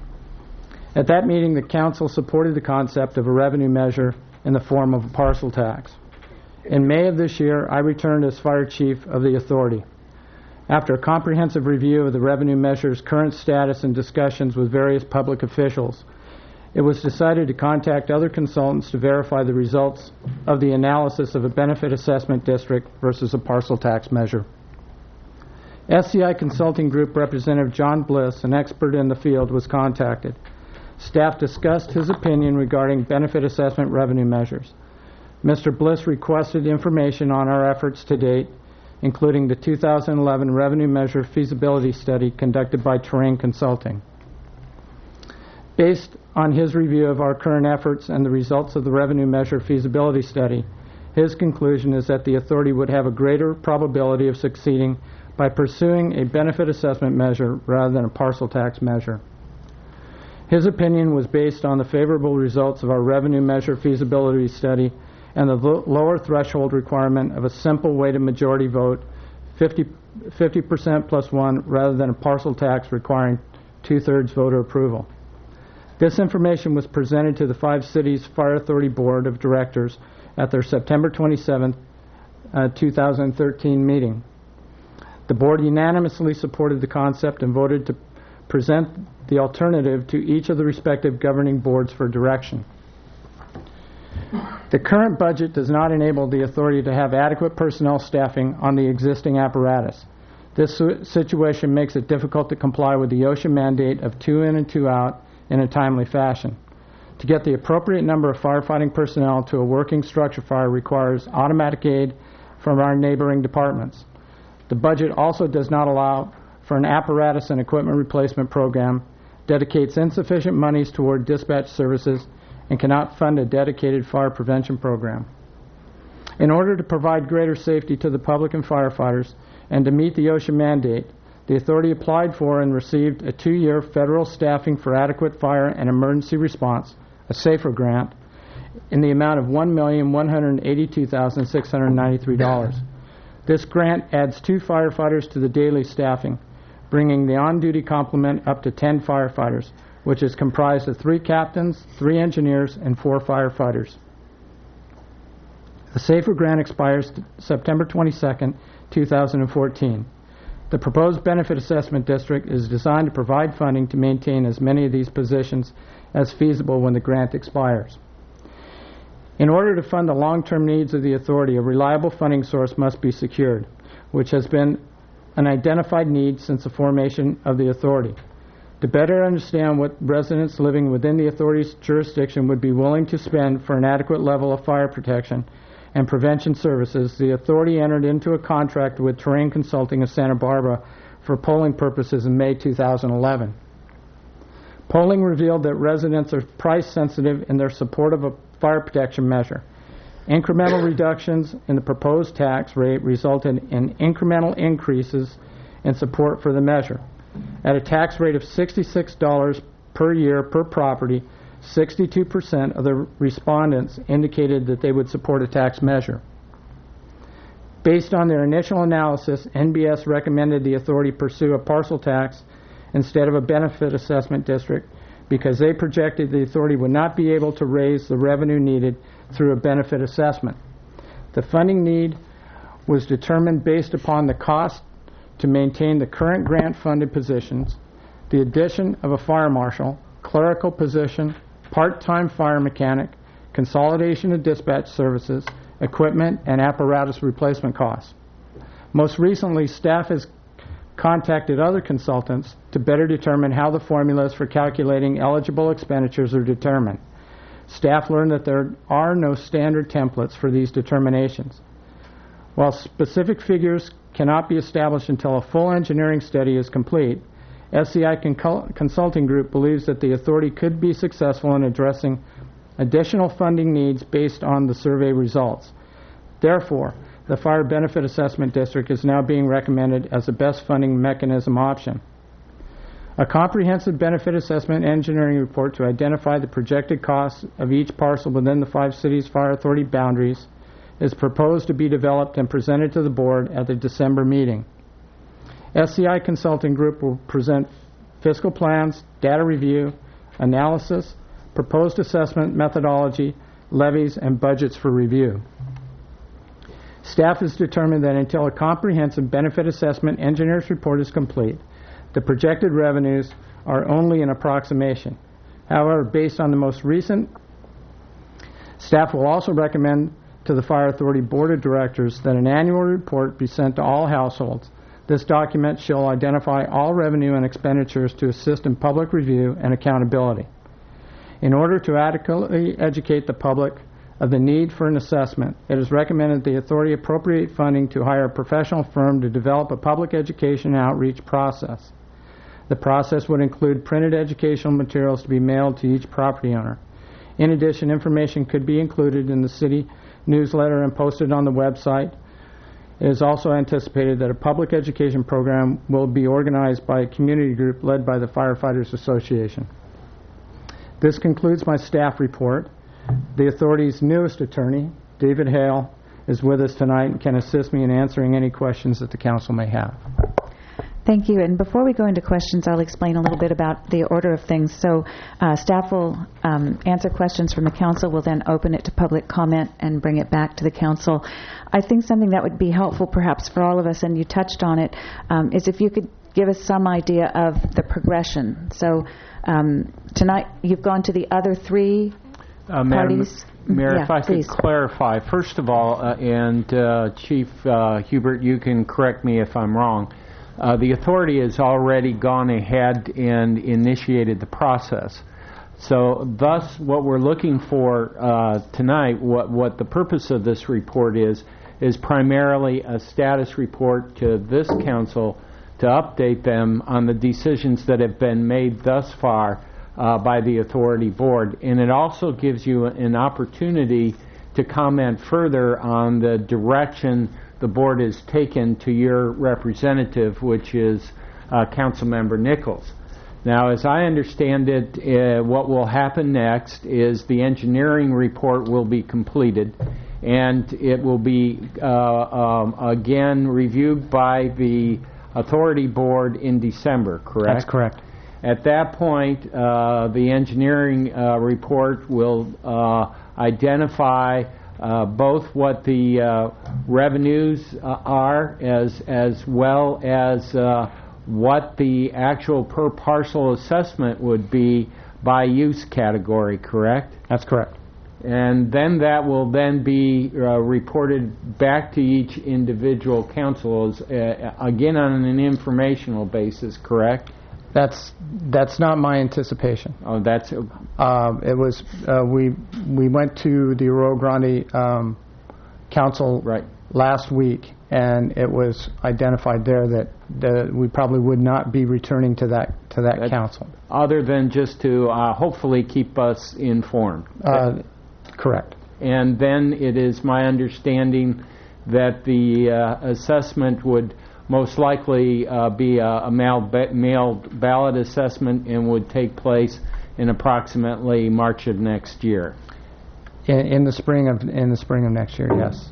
At that meeting, the council supported the concept of a revenue measure in the form of a parcel tax. In May of this year, I returned as fire chief of the authority. After a comprehensive review of the revenue measure's current status and discussions with various public officials, it was decided to contact other consultants to verify the results of the analysis of a benefit assessment district versus a parcel tax measure. S C I Consulting Group Representative John Bliss, an expert in the field, was contacted. Staff discussed his opinion regarding benefit assessment revenue measures. Mister Bliss requested information on our efforts to date, including the two thousand eleven revenue measure feasibility study conducted by Terrain Consulting. Based on his review of our current efforts and the results of the revenue measure feasibility study, his conclusion is that the authority would have a greater probability of succeeding by pursuing a benefit assessment measure rather than a parcel tax measure. His opinion was based on the favorable results of our revenue measure feasibility study and the lo- lower threshold requirement of a simple weighted majority vote, fifty percent plus one, rather than a parcel tax requiring two-thirds voter approval. This information was presented to the Five Cities Fire Authority Board of Directors at their September twenty-seventh, uh, two thousand thirteen meeting. The board unanimously supported the concept and voted to present the alternative to each of the respective governing boards for direction. The current budget does not enable the authority to have adequate personnel staffing on the existing apparatus. This situation makes it difficult to comply with the OSHA mandate of two in and two out in a timely fashion. To get the appropriate number of firefighting personnel to a working structure fire requires automatic aid from our neighboring departments. The budget also does not allow for an apparatus and equipment replacement program, dedicates insufficient monies toward dispatch services, and cannot fund a dedicated fire prevention program. In order to provide greater safety to the public and firefighters and to meet the OSHA mandate, the authority applied for and received a two-year federal Staffing for Adequate Fire and Emergency Response, a SAFER grant, in the amount of one million one hundred eighty-two thousand six hundred ninety-three dollars. This grant adds two firefighters to the daily staffing, bringing the on-duty complement up to ten firefighters, which is comprised of three captains, three engineers, and four firefighters. The SAFER grant expires September twenty-second, two thousand fourteen. The proposed benefit assessment district is designed to provide funding to maintain as many of these positions as feasible when the grant expires. In order to fund the long-term needs of the authority, a reliable funding source must be secured, which has been an identified need since the formation of the authority. To better understand what residents living within the authority's jurisdiction would be willing to spend for an adequate level of fire protection and prevention services, the authority entered into a contract with Terrain Consulting of Santa Barbara for polling purposes in May two thousand eleven. Polling revealed that residents are price sensitive in their support of a fire protection measure. Incremental reductions in the proposed tax rate resulted in incremental increases in support for the measure. At a tax rate of sixty-six dollars per year per property, sixty-two percent of the respondents indicated that they would support a tax measure. Based on their initial analysis, N B S recommended the authority pursue a parcel tax instead of a benefit assessment district because they projected the authority would not be able to raise the revenue needed through a benefit assessment. The funding need was determined based upon the cost to maintain the current grant-funded positions, the addition of a fire marshal, clerical position, part-time fire mechanic, consolidation of dispatch services, equipment, and apparatus replacement costs. Most recently, staff has contacted other consultants to better determine how the formulas for calculating eligible expenditures are determined. Staff learned that there are no standard templates for these determinations. While specific figures cannot be established until a full engineering study is complete, S C I Con- Consulting Group believes that the authority could be successful in addressing additional funding needs based on the survey results. Therefore, the Fire Benefit Assessment District is now being recommended as the best funding mechanism option. A comprehensive benefit assessment engineering report to identify the projected costs of each parcel within the Five Cities Fire Authority boundaries is proposed to be developed and presented to the board at the December meeting. S C I Consulting Group will present fiscal plans, data review, analysis, proposed assessment methodology, levies, and budgets for review. Staff has determined that until a comprehensive benefit assessment engineer's report is complete, the projected revenues are only an approximation. However, based on the most recent, staff will also recommend to the Fire Authority Board of Directors that an annual report be sent to all households This document shall identify all revenue and expenditures to assist in public review and accountability. In order to adequately educate the public of the need for an assessment, it is recommended the authority appropriate funding to hire a professional firm to develop a public education outreach process. The process would include printed educational materials to be mailed to each property owner. In addition, information could be included in the city newsletter and posted on the website. It is also anticipated that a public education program will be organized by a community group led by the Firefighters Association. This concludes my staff report. The authority's newest attorney, David Hale, is with us tonight and can assist me in answering any questions that the council may have. Thank you. And before we go into questions, I'll explain a little bit about the order of things. So uh, staff will um, answer questions from the council. We'll then open it to public comment and bring it back to the council. I think something that would be helpful perhaps for all of us, and you touched on it, um, is if you could give us some idea of the progression. So um, tonight you've gone to the other three uh, Madam parties. Mayor, Yeah, if I please. could clarify, first of all, uh, and uh, Chief uh, Hubert, you can correct me if I'm wrong, Uh, the authority has already gone ahead and initiated the process. So thus, what we're looking for uh, tonight, what, what the purpose of this report is, is primarily a status report to this council to update them on the decisions that have been made thus far uh, by the authority board. And it also gives you an opportunity to comment further on the direction the board has taken to your representative, which is uh, Councilmember Nichols. Now, as I understand it, uh, what will happen next is the engineering report will be completed, and it will be uh, um, again reviewed by the authority board in December, correct? That's correct. At that point, uh, the engineering uh, report will uh, identify Uh, both what the uh, revenues uh, are as as well as uh, what the actual per parcel assessment would be by use category, correct? That's correct. And then that will then be uh, reported back to each individual council, as, uh, again on an informational basis, correct? That's that's not my anticipation. Oh, that's uh, it was uh, we we went to the Rio Grande um, council right. last week, and it was identified there that that we probably would not be returning to that to that That's council. Other than just to uh, hopefully keep us informed. Uh, correct. And then it is my understanding that the uh, assessment would most likely uh, be a, a mailed, ba- mailed ballot assessment and would take place in approximately March of next year. In, in the spring of in the spring of next year, yes.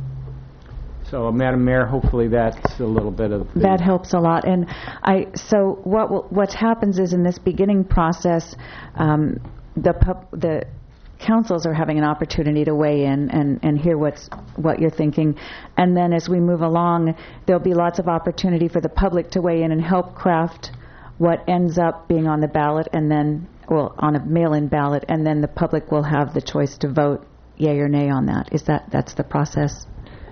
So, uh, Madam Mayor, hopefully that's a little bit of the That helps a lot. And I so what will, what happens is in this beginning process, um, the pub, the councils are having an opportunity to weigh in and, and hear what's what you're thinking. And then as we move along, there'll be lots of opportunity for the public to weigh in and help craft what ends up being on the ballot, and then well on a mail-in ballot, and then the public will have the choice to vote yay or nay on that. Is that that's the process?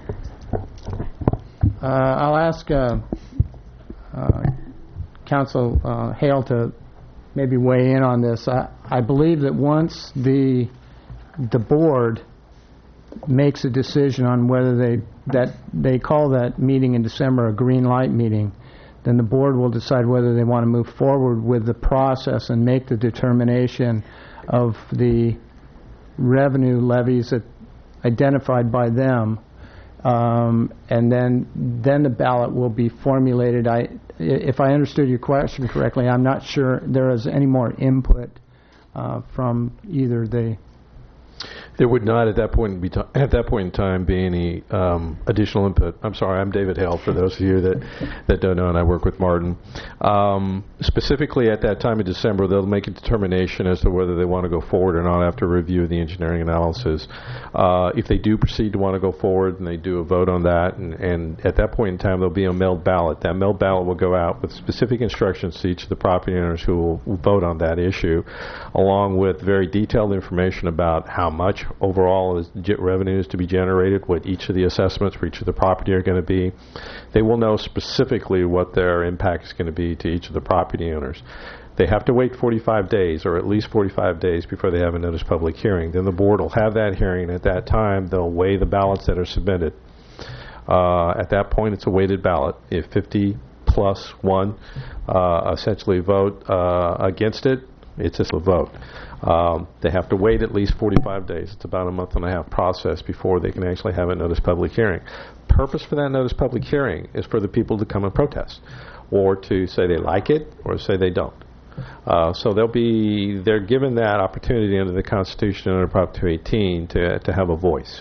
Uh, I'll ask uh, uh, Council uh, Hale to maybe weigh in on this. I, I believe that once the the board makes a decision on whether they that they call that meeting in December a green light meeting, then the board will decide whether they want to move forward with the process and make the determination of the revenue levies that identified by them. Um, and then then the ballot will be formulated. I, if I understood your question correctly, I'm not sure there is any more input uh, from either the. There would not at that point be t- at that point in time be any um, additional input. I'm sorry, I'm David Hale. For those of you that that don't know, and I work with Martin. Um, specifically, at that time in December, they'll make a determination as to whether they want to go forward or not after review of the engineering analysis. Uh, if they do proceed to want to go forward, and they do a vote on that, and, and at that point in time, there'll be a mailed ballot. That mailed ballot will go out with specific instructions to each of the property owners who will, will vote on that issue, along with very detailed information about how how much overall is ge- revenue is to be generated, what each of the assessments for each of the property are going to be. They will know specifically what their impact is going to be to each of the property owners. They have to wait forty-five days, or at least forty-five days, before they have a notice public hearing. Then the board will have that hearing. At that time, they'll weigh the ballots that are submitted. Uh, at that point, it's a weighted ballot. If fifty plus one uh, essentially vote uh, against it, it's just a vote. Um, they have to wait at least forty-five days. It's about a month and a half process before they can actually have a notice public hearing. Purpose for that notice public hearing is for the people to come and protest, or to say they like it, or say they don't. Uh, so they'll be they're given that opportunity under the Constitution, under Prop two eighteen, to to have a voice.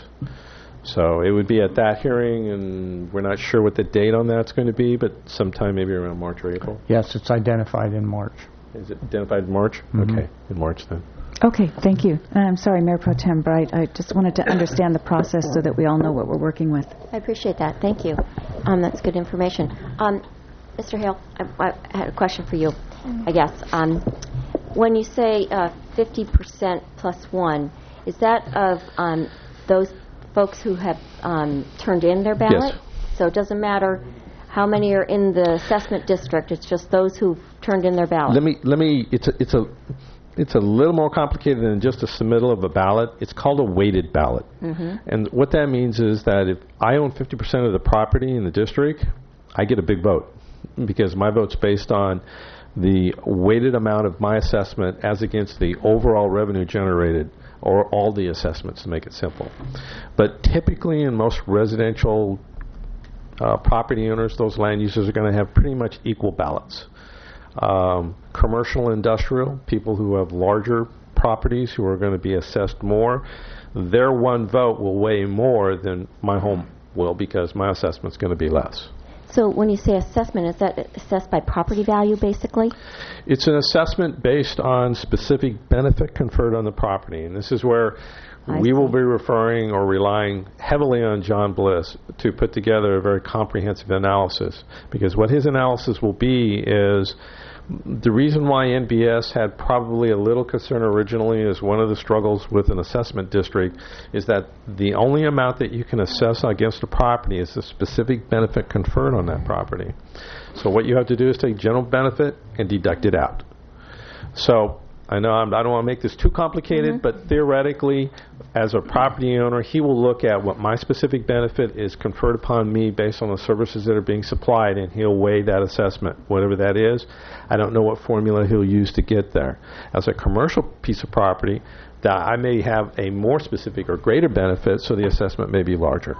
So it would be at that hearing, and we're not sure what the date on that's going to be, but sometime maybe around March or April. Yes, it's identified in March. Is it identified in March? Mm-hmm. Okay, in March then. Okay, thank you. And I'm sorry, Mayor Pro Tem Bright, I just wanted to understand the process so that we all know what we're working with. I appreciate that. Thank you. Um, that's good information. Um, Mister Hale, I, I had a question for you, I guess. Um, when you say uh, fifty percent plus one, is that of um, those folks who have um, turned in their ballot? Yes. So it doesn't matter how many are in the assessment district, it's just those who've turned in their ballot. Let me, let me, it's a, it's a, it's a little more complicated than just a submittal of a ballot. It's called a weighted ballot. Mm-hmm. And what that means is that if I own fifty percent of the property in the district, I get a big vote, because my vote's based on the weighted amount of my assessment as against the overall revenue generated, or all the assessments, to make it simple. But typically in most residential uh, property owners, those land users are going to have pretty much equal ballots. Um, commercial, industrial, people who have larger properties who are going to be assessed more, their one vote will weigh more than my home will, because my assessment's going to be less. So when you say assessment, is that assessed by property value, basically? It's an assessment based on specific benefit conferred on the property. And this is where I we see. will be referring or relying heavily on John Bliss to put together a very comprehensive analysis. Because what his analysis will be is the reason why N B S had probably a little concern originally is one of the struggles with an assessment district is that the only amount that you can assess against a property is the specific benefit conferred on that property. So what you have to do is take general benefit and deduct it out. So I know I'm, I don't want to make this too complicated, mm-hmm. but theoretically, as a property owner, he will look at what my specific benefit is conferred upon me based on the services that are being supplied, and he'll weigh that assessment, whatever that is. I don't know what formula he'll use to get there. As a commercial piece of property, that I may have a more specific or greater benefit, so the assessment may be larger.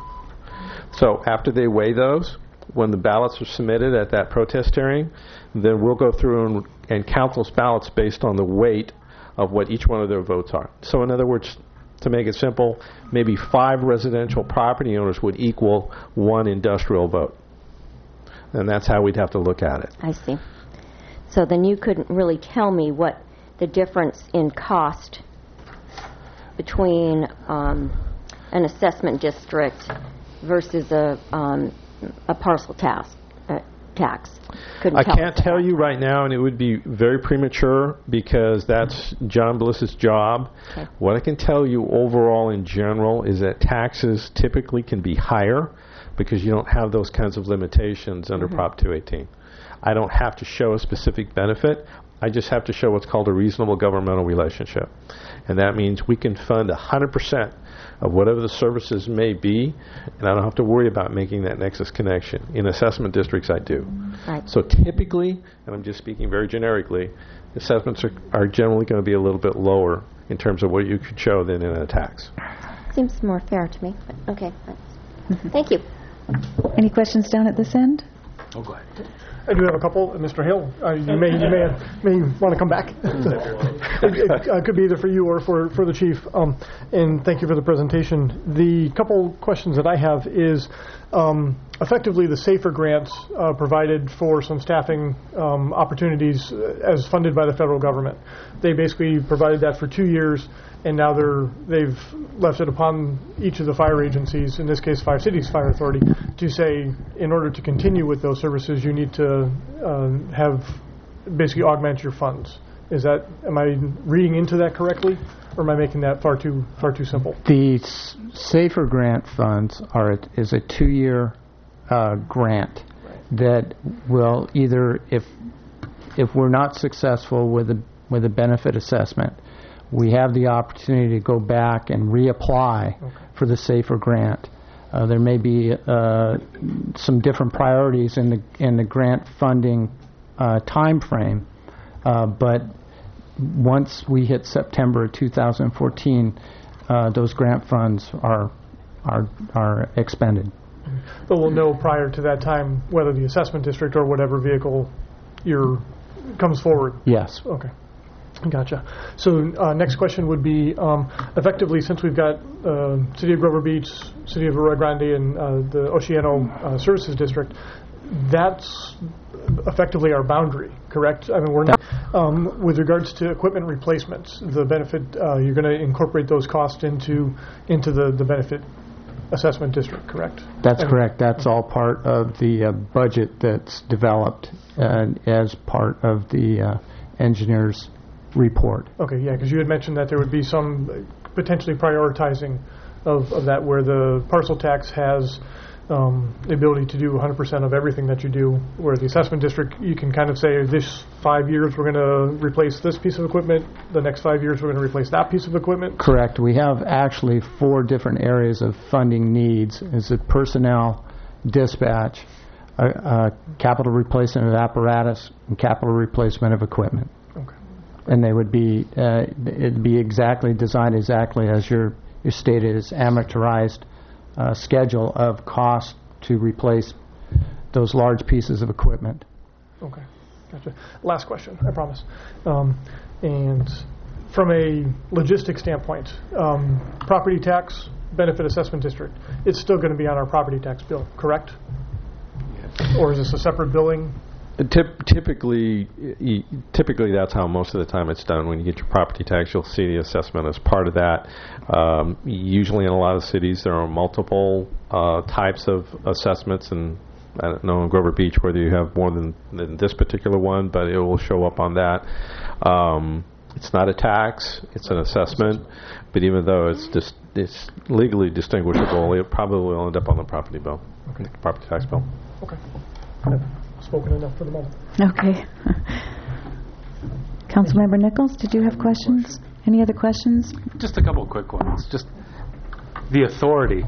So after they weigh those, when the ballots are submitted at that protest hearing, then we'll go through and, and count those ballots based on the weight of what each one of their votes are. So in other words, to make it simple, maybe five residential property owners would equal one industrial vote. And that's how we'd have to look at it. I see. So then you couldn't really tell me what the difference in cost between um, an assessment district versus a um, a parcel tax. Uh, tax. Couldn't I tell can't tell you right now, and it would be very premature because that's John Bliss's job. Okay. What I can tell you overall in general is that taxes typically can be higher because you don't have those kinds of limitations under Mm-hmm. Prop two eighteen. I don't have to show a specific benefit. I just have to show what's called a reasonable governmental relationship. And that means we can fund one hundred percent of whatever the services may be, and I don't have to worry about making that nexus connection. In assessment districts, I do. Right. So typically, and I'm just speaking very generically, assessments are, are generally going to be a little bit lower in terms of what you could show than in a tax. Seems more fair to me. But okay. That's, thank you. Any questions down at this end? Oh, go ahead. I do have a couple. Uh, Mister Hill, uh, you may you may may want to come back. it it uh, could be either for you or for, for the chief. Um, and thank you for the presentation. The couple questions that I have is um, effectively the SAFER grants uh, provided for some staffing um, opportunities uh, as funded by the federal government. They basically provided that for two years. And now they're, they've left it upon each of the fire agencies, in this case Five Cities Fire Authority, to say in order to continue with those services, you need to uh, have basically augment your funds Is that, am I reading into that correctly, or am I making that far too far too simple? The S- SAFER grant funds are a, is a two-year uh, grant that will either, if if we're not successful with a with a benefit assessment, we have the opportunity to go back and reapply okay. for the SAFER grant. Uh, there may be uh, some different priorities in the in the grant funding uh, time frame, uh, but once we hit September two thousand fourteen, uh, those grant funds are are are expended. But we'll know prior to that time whether the assessment district or whatever vehicle you're comes forward. Yes. Okay. Gotcha. So uh, next question would be, um, effectively, since we've got uh, City of Grover Beach, City of Arroyo Grande, and uh, the Oceano uh, Services District, that's effectively our boundary, correct? I mean, we're not, um, with regards to equipment replacements, the benefit, uh, you're going to incorporate those costs into into the, the benefit assessment district, correct? That's and correct. That's all part of the uh, budget that's developed uh, as part of the uh, engineer's report. Okay, yeah, because you had mentioned that there would be some potentially prioritizing of, of that, where the parcel tax has um, the ability to do one hundred percent of everything that you do, where the assessment district, you can kind of say, this five years we're going to replace this piece of equipment, the next five years we're going to replace that piece of equipment? Correct. We have actually four different areas of funding needs. Is it personnel, dispatch, uh, uh, capital replacement of apparatus, and capital replacement of equipment. Okay. And they would be, uh, it'd be exactly designed exactly as your, your stated, as amortized uh, schedule of cost to replace those large pieces of equipment. Okay, gotcha. Last question, I promise. Um, and from a logistics standpoint, um, property tax, benefit assessment district, it's still going to be on our property tax bill, correct? Yes. Or is this a separate billing? Typ- typically, y- typically that's how most of the time it's done. When you get your property tax, you'll see the assessment as part of that. Um, usually in a lot of cities there are multiple uh, types of assessments, and I don't know in Grover Beach whether you have more than, than this particular one, but it will show up on that. Um, it's not a tax, it's an assessment, but even though it's dis- it's legally distinguishable, it probably will end up on the property bill, okay. the property tax bill. Okay. I've spoken enough for the moment. Okay. Councilmember Nichols, did you have questions? Any other questions? Just a couple of quick ones. Just the authority.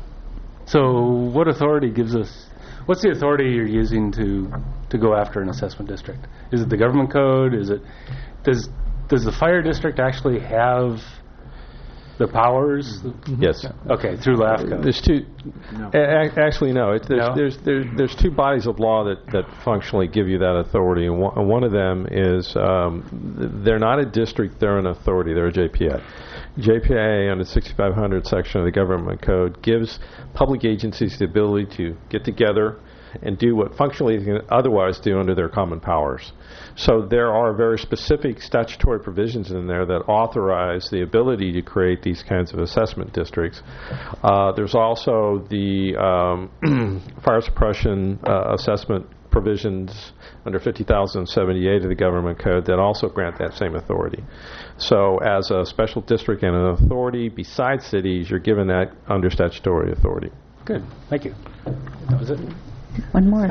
So what authority gives us, what's the authority you're using to to go after an assessment district? Is it the government code? Is it, does does the fire district actually have the powers? Yes. Okay, through LAFCO. There's two. No. A- actually, no. It, there's, No? there's there's there's two bodies of law that, that functionally give you that authority, and one, and one of them is um, th- they're not a district; they're an authority. They're a J P A. J P A under sixty-five hundred section of the Government Code gives public agencies the ability to get together and do what functionally they can otherwise do under their common powers. So there are very specific statutory provisions in there that authorize the ability to create these kinds of assessment districts. Uh, there's also the um, fire suppression uh, assessment provisions under fifty thousand seventy-eight of the Government Code that also grant that same authority. So as a special district and an authority besides cities, you're given that under statutory authority. Good. Thank you. That was it. One more.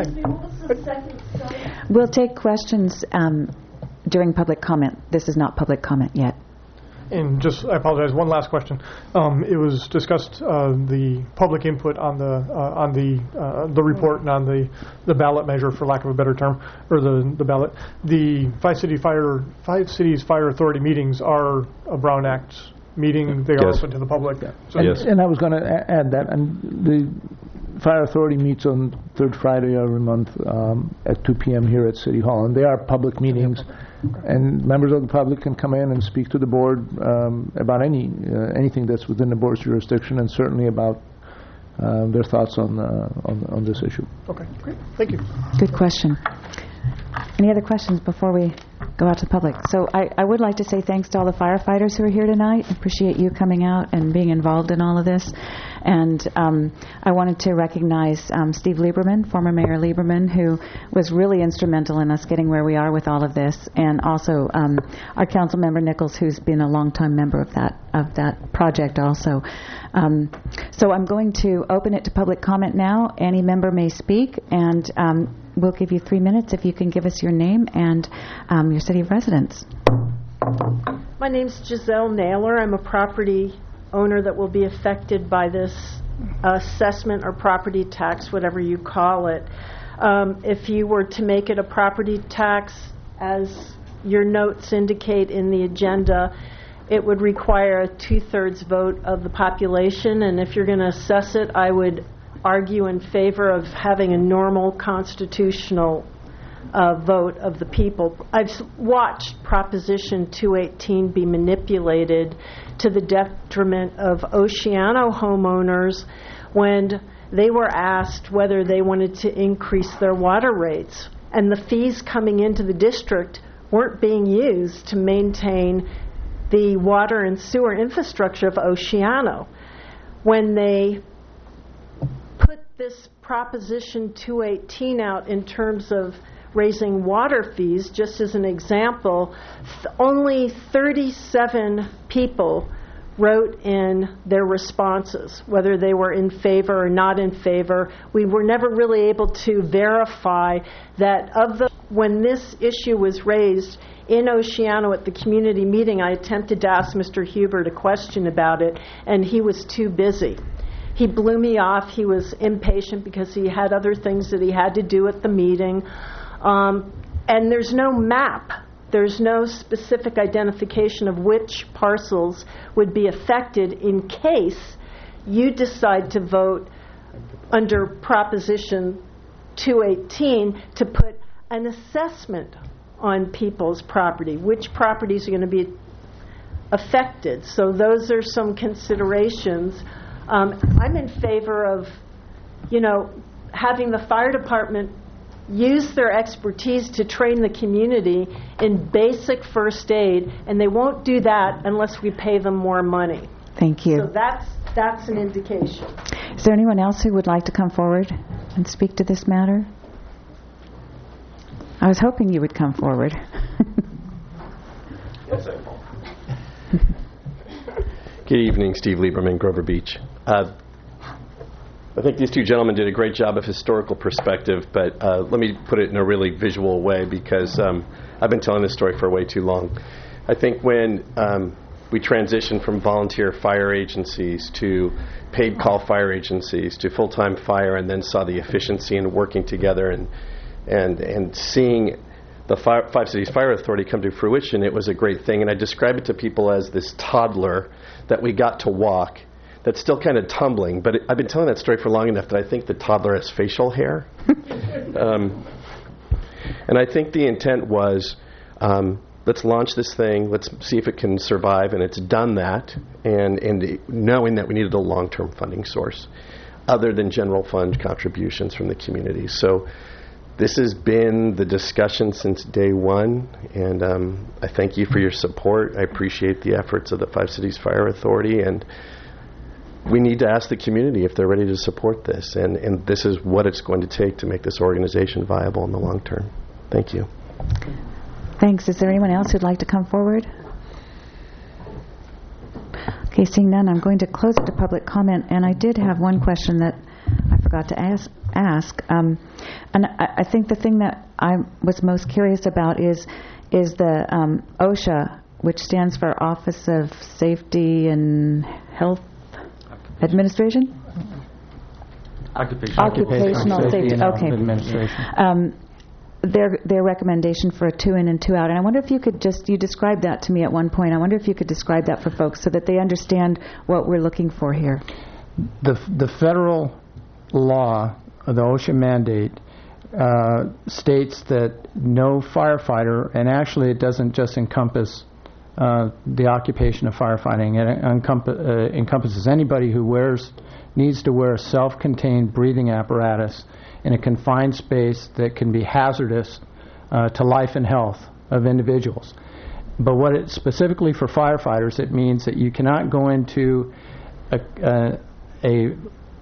We'll take questions um, during public comment. This is not public comment yet. And just, I apologize, one last question. Um, it was discussed, uh, the public input on the uh, on the uh, the report and on the, the ballot measure, for lack of a better term, or the, the ballot. The five city fire five cities fire authority meetings are a Brown Act meeting. They are Yes. open to the public. So And, Yes. and I was going to a- add that, and the Fire Authority meets on third Friday every month um, at two p.m. here at City Hall, and they are public meetings, and members of the public can come in and speak to the board um, about any uh, anything that's within the board's jurisdiction, and certainly about uh, their thoughts on, uh, on on this issue. Okay, great. Thank you. Good question. Any other questions before we go out to the public? So I, I would like to say thanks to all the firefighters who are here tonight. I appreciate you coming out and being involved in all of this. And um, I wanted to recognize um, Steve Lieberman, former Mayor Lieberman, who was really instrumental in us getting where we are with all of this, and also um, our council member Nichols, who's been a longtime member of that of that project also. Um, so I'm going to open it to public comment now. Any member may speak, and um, we'll give you three minutes if you can give us your name and um, your city of residence. My name's Giselle Naylor. I'm a property owner that will be affected by this assessment or property tax, whatever you call it. Um, if you were to make it a property tax, as your notes indicate in the agenda, it would require a two-thirds vote of the population, and if you're going to assess it, I would argue in favor of having a normal constitutional uh, vote of the people. I've watched Proposition two eighteen be manipulated to the detriment of Oceano homeowners when they were asked whether they wanted to increase their water rates, and the fees coming into the district weren't being used to maintain the water and sewer infrastructure of Oceano. When they put this Proposition two eighteen out in terms of raising water fees, just as an example, th- only thirty-seven people wrote in their responses, whether they were in favor or not in favor. We were never really able to verify that of the, when this issue was raised in Oceano at the community meeting, I attempted to ask Mister Hubert a question about it, and he was too busy. He blew me off. He was impatient because he had other things that he had to do at the meeting. Um, and there's no map. There's no specific identification of which parcels would be affected in case you decide to vote under Proposition two eighteen to put an assessment on people's property, which properties are going to be affected. So those are some considerations. Um, I'm in favor of, you know, having the fire department use their expertise to train the community in basic first aid, and they won't do that unless we pay them more money. Thank you. So that's that's an indication. Is there anyone else who would like to come forward and speak to this matter? I was hoping you would come forward. Yes, I will. Good evening, Steve Lieberman, Grover Beach. Uh, I think these two gentlemen did a great job of historical perspective, but uh, let me put it in a really visual way because um, I've been telling this story for way too long. I think when um, we transitioned from volunteer fire agencies to paid call fire agencies to full-time fire, and then saw the efficiency in working together and and and seeing the fire, Five Cities Fire Authority come to fruition, it was a great thing. And I describe it to people as this toddler that we got to walk that's still kind of tumbling. But it, I've been telling that story for long enough that I think the toddler has facial hair. um, and I think the intent was, um, let's launch this thing, let's see if it can survive, and it's done that, and, and knowing that we needed a long-term funding source other than general fund contributions from the community. So this has been the discussion since day one, and um, I thank you for your support. I appreciate the efforts of the Five Cities Fire Authority, and we need to ask the community if they're ready to support this, and, and this is what it's going to take to make this organization viable in the long term. Thank you. Thanks. Is there anyone else who'd like to come forward? Okay, seeing none, I'm going to close it to public comment, and I did have one question that I forgot to ask. ask. Um, and I, I think the thing that I was most curious about is is the um, OSHA, which stands for Office of Safety and Health Administration? Occupational, Occupational Safety, Safety, and Health okay. Administration. Um, their their recommendation for a two in and two out, and I wonder if you could just, you described that to me at one point, I wonder if you could describe that for folks so that they understand what we're looking for here. The the federal law, the OSHA mandate, uh, states that no firefighter, and actually it doesn't just encompass uh, the occupation of firefighting, it encomp- uh, encompasses anybody who wears, needs to wear a self-contained breathing apparatus in a confined space that can be hazardous uh, to life and health of individuals. But what it specifically for firefighters, it means that you cannot go into a, a, a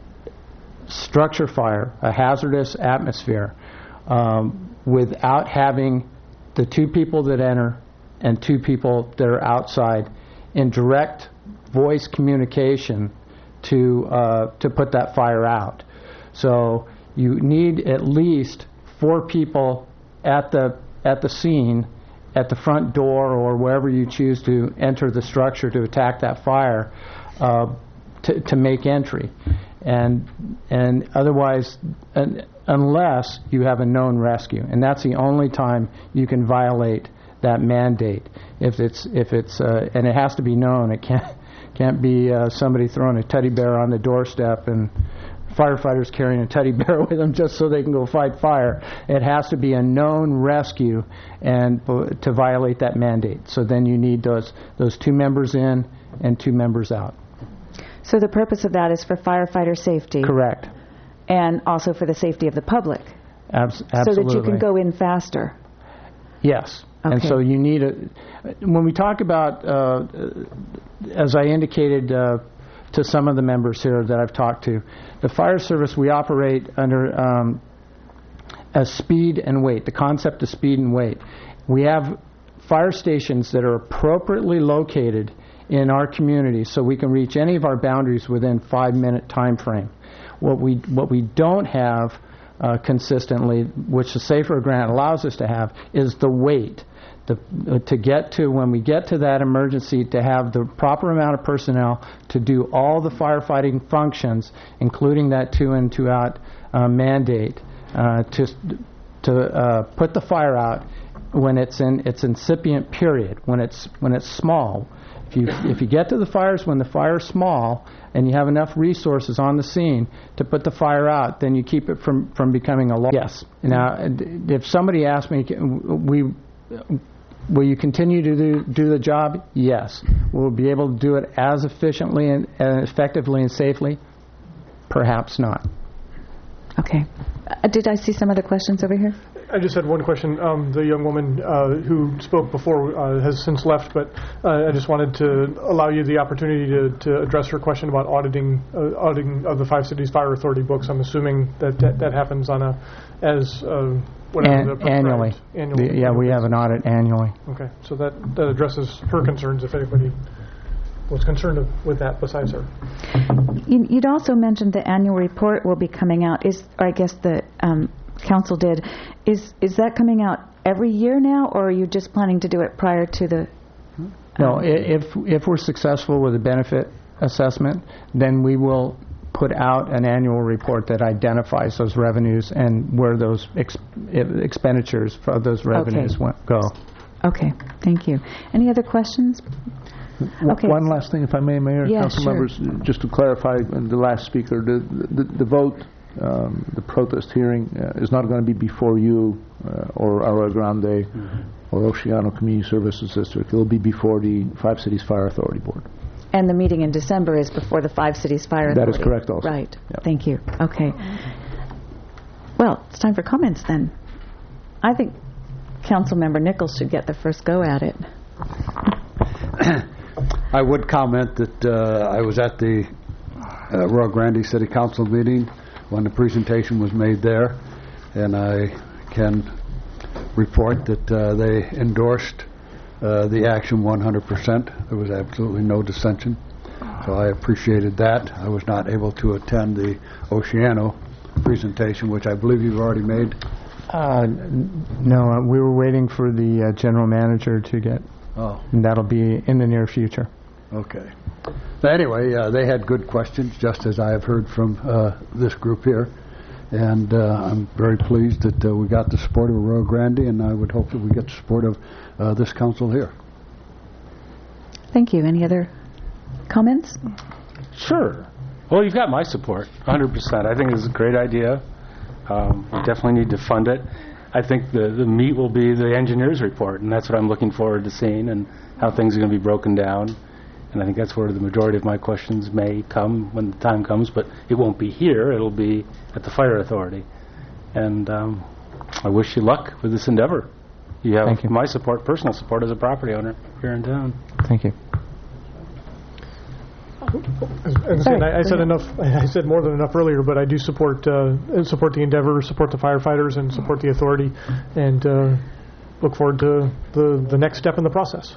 structure fire, a hazardous atmosphere, um, without having the two people that enter and two people that are outside in direct voice communication to uh, to put that fire out. So you need at least four people at the at the scene, at the front door or wherever you choose to enter the structure to attack that fire, uh, to, to make entry. And and otherwise, un, unless you have a known rescue, and that's the only time you can violate that mandate. If it's if it's uh, and it has to be known. It can't can't be uh, somebody throwing a teddy bear on the doorstep and firefighters carrying a teddy bear with them just so they can go fight fire. It has to be a known rescue and uh, to violate that mandate. So then you need those those two members in and two members out. So the purpose of that is for firefighter safety. Correct. And also for the safety of the public. Abs- absolutely. So that you can go in faster. Yes. Okay. And so you need a, when we talk about, uh, as I indicated uh, to some of the members here that I've talked to, the fire service, we operate under um, a speed and weight, the concept of speed and weight. We have fire stations that are appropriately located in our community so we can reach any of our boundaries within five minute time frame. What we, what we don't have Uh, consistently, which the SAFER grant allows us to have, is the weight. The, uh, to get to, when we get to that emergency, to have the proper amount of personnel to do all the firefighting functions, including that two in, two out uh, mandate, uh, to to uh, put the fire out when it's in its incipient period, when it's when it's small. If you if you get to the fires when the fire's small and you have enough resources on the scene to put the fire out, then you keep it from, from becoming a law. Yes. Now, if somebody asks me, we will you continue to do, do the job? Yes. Will we be able to do it as efficiently and, and effectively and safely? Perhaps not. Okay. Uh, did I see some other questions over here? I just had one question. Um, the young woman uh, who spoke before uh, has since left, but uh, I just wanted to allow you the opportunity to, to address her question about auditing uh, auditing of the Five Cities Fire Authority books. I'm assuming that that, that happens on a as uh, whatever An- the prescribed annually. annually. The, yeah, we have an audit annually. Okay, so that that addresses her concerns. If anybody was concerned with that besides her. You, you'd also mentioned the annual report will be coming out. Is or I guess the um, council did. Is is that coming out every year now, or are you just planning to do it prior to the? Um, no, i- if if we're successful with the benefit assessment, then we will put out an annual report that identifies those revenues and where those ex- expenditures for those revenues Okay. went, go. Okay, thank you. Any other questions? W- Okay. One last thing, if I may, Mayor, Yeah, council sure. members, just to clarify, uh, the last speaker, the the, the vote, um, the protest hearing uh, is not going to be before you uh, or Arroyo Grande Mm-hmm. or Oceano Community Services District. It will be before the Five Cities Fire Authority Board. And the meeting in December is before the Five Cities Fire That Authority. is correct also. Right. Yep. Thank you. Okay. Well, it's time for comments then. I think Councilmember Nichols should get the first go at it. I would comment that uh, I was at the uh, Rio Grande City Council meeting when the presentation was made there, and I can report that uh, they endorsed uh, the action one hundred percent. There was absolutely no dissension, so I appreciated that. I was not able to attend the Oceano presentation, which I believe you've already made. Uh, n- no, uh, we were waiting for the uh, general manager to get, Oh. and that'll be in the near future. Okay. But anyway, uh, they had good questions, just as I have heard from uh, this group here. And uh, I'm very pleased that uh, we got the support of Rio Grande, and I would hope that we get the support of uh, this council here. Thank you. Any other comments? Sure. Well, you've got my support, one hundred percent. I think it's a great idea. Um, we definitely need to fund it. I think the, the meat will be the engineer's report, and that's what I'm looking forward to seeing, and how things are going to be broken down. And I think that's where the majority of my questions may come when the time comes, but it won't be here. It'll be at the Fire Authority. And um, I wish you luck with this endeavor. You have Thank you. my support, personal support as a property owner here in town. Thank you. As, as I, said, I, I said enough. I said more than enough earlier, but I do support uh, support the endeavor, support the firefighters, and support the authority, and uh, look forward to the the next step in the process.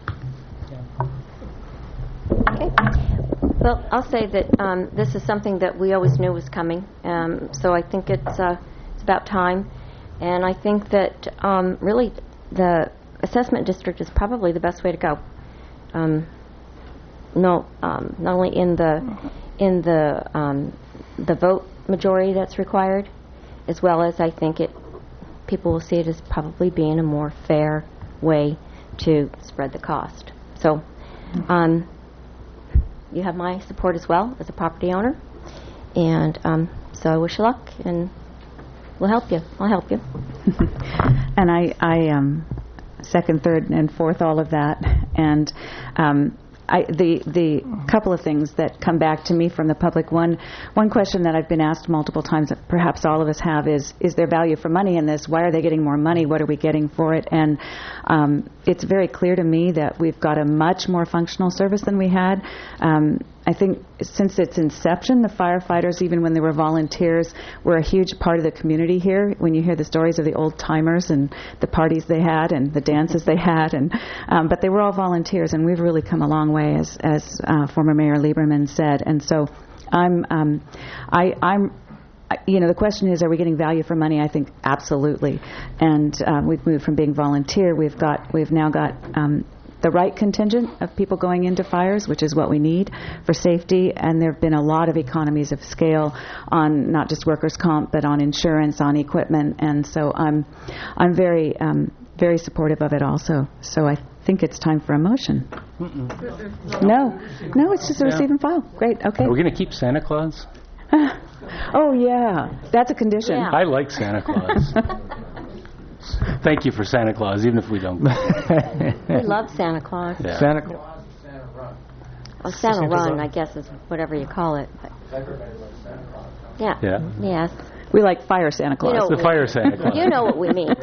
Okay. Well, I'll say that um, this is something that we always knew was coming, um, so I think it's uh, it's about time, and I think that um, really the assessment district is probably the best way to go. Um, No, um, not only in the in the um, the vote majority that's required, as well as I think it people will see it as probably being a more fair way to spread the cost. So, um, you have my support as well as a property owner, and um, so I wish you luck, and we'll help you. I'll help you. And I, I um, second, third, and fourth all of that, and. Um, I, the the couple of things that come back to me from the public. One one question that I've been asked multiple times, that perhaps all of us have, is is there value for money in this? Why are they getting more money? What are we getting for it? And um, it's very clear to me that we've got a much more functional service than we had. Um, I think since its inception, the firefighters, even when they were volunteers, were a huge part of the community here. When you hear the stories of the old timers and the parties they had and the dances they had, and um, but they were all volunteers, and we've really come a long way, as as uh, former Mayor Lieberman said. And so, I'm um, I, I'm. You know, the question is, are we getting value for money? I think absolutely. And uh, we've moved from being volunteer. We've got we've now got. Um, the right contingent of people going into fires, which is what we need for safety, and there have been a lot of economies of scale on not just workers' comp, but on insurance, on equipment, and so I'm I'm very um, very supportive of it also. So I think it's time for a motion. Mm-mm. No, no, it's just a Yeah. receive and file. Great, okay. Are we going to keep Santa Claus? Oh yeah, that's a condition. Yeah. I like Santa Claus. Thank you for Santa Claus, even if we don't. We love Santa Claus. Yeah. Santa Claus. Well, Santa Run, I guess, is whatever you call it. But yeah. Yeah. Yes. We like fire Santa Claus. You know The what fire we- Santa Claus. You know what we mean.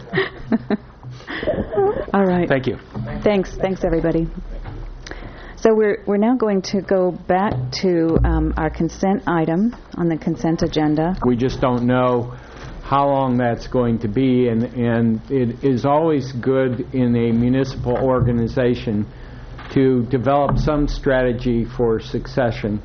All right. Thank you. Thanks. Thanks, everybody. So we're we're now going to go back to um, our consent item on the consent agenda. We just don't know how long that's going to be, and, and it is always good in a municipal organization to develop some strategy for succession.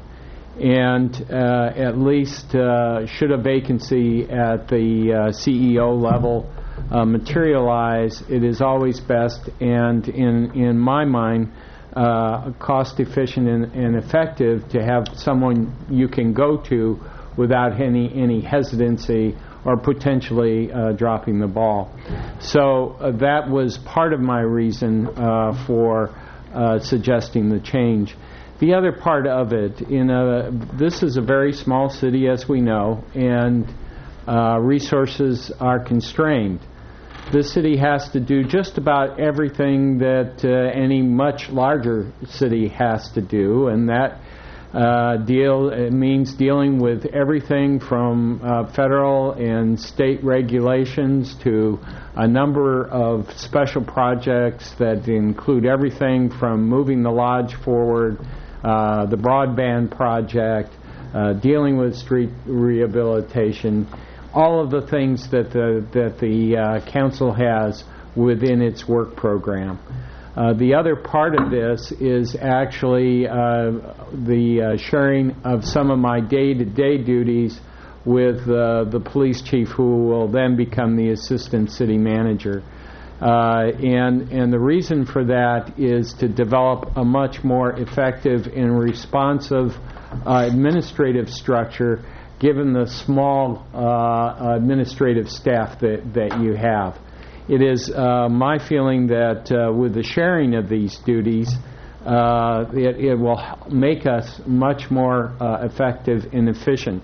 And uh, at least uh, should a vacancy at the uh, C E O level uh, materialize, it is always best and, in, in my mind, uh, cost efficient and, and effective to have someone you can go to without any, any hesitancy or potentially uh, dropping the ball. So uh, that was part of my reason uh, for uh, suggesting the change. The other part of it, in a, this is a very small city, as we know, and uh, resources are constrained. This city has to do just about everything that uh, any much larger city has to do, and that Uh, deal it means dealing with everything from uh, federal and state regulations to a number of special projects that include everything from moving the lodge forward, uh, the broadband project, uh, dealing with street rehabilitation, all of the things that the that the uh, council has within its work program. Uh, the other part of this is actually uh, the uh, sharing of some of my day-to-day duties with uh, the police chief, who will then become the assistant city manager. Uh, and, and the reason for that is to develop a much more effective and responsive uh, administrative structure given the small uh, administrative staff that, that you have. It is uh, my feeling that uh, with the sharing of these duties, uh, it, it will make us much more uh, effective and efficient.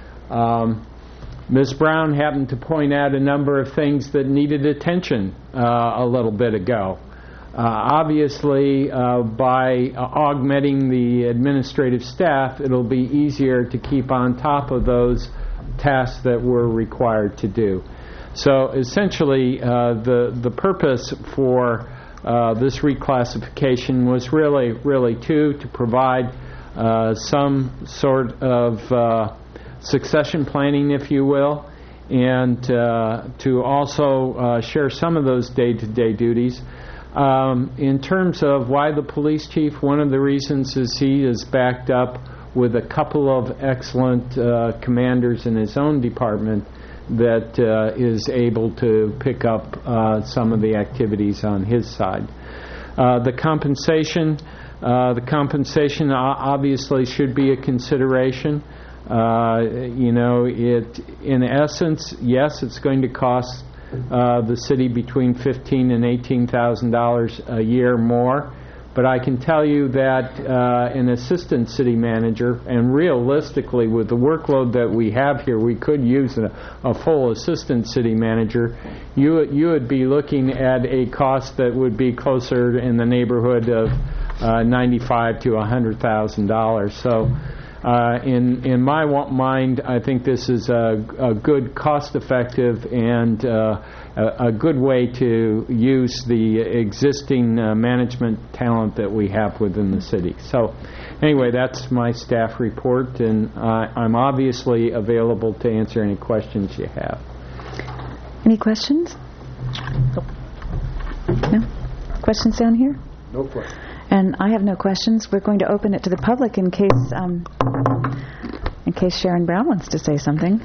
Um, Miz Brown happened to point out a number of things that needed attention uh, a little bit ago. Uh, obviously, uh, by uh, augmenting the administrative staff, it'll be easier to keep on top of those tasks that we're required to do. So essentially, uh, the the purpose for uh, this reclassification was really, really two, to provide uh, some sort of uh, succession planning, if you will, and uh, to also uh, share some of those day-to-day duties. Um, in terms of why the police chief, one of the reasons is he is backed up with a couple of excellent uh, commanders in his own department that uh, is able to pick up uh, some of the activities on his side. Uh, the compensation, uh, the compensation obviously should be a consideration. Uh, you know, it in essence, yes, it's going to cost uh, the city between fifteen and eighteen thousand dollars a year more. But I can tell you that uh, an assistant city manager, and realistically with the workload that we have here, we could use a, a full assistant city manager. You you would be looking at a cost that would be closer in the neighborhood of uh, ninety-five to a hundred thousand dollars. So, uh, in in my mind, I think this is a, a good, cost-effective, and uh, a, a good way to use the existing uh, management talent that we have within the city. So, anyway, that's my staff report, and uh, I'm obviously available to answer any questions you have. Any questions? No? Questions down here? No question. And I have no questions. We're going to open it to the public in case um, in case Sharon Brown wants to say something.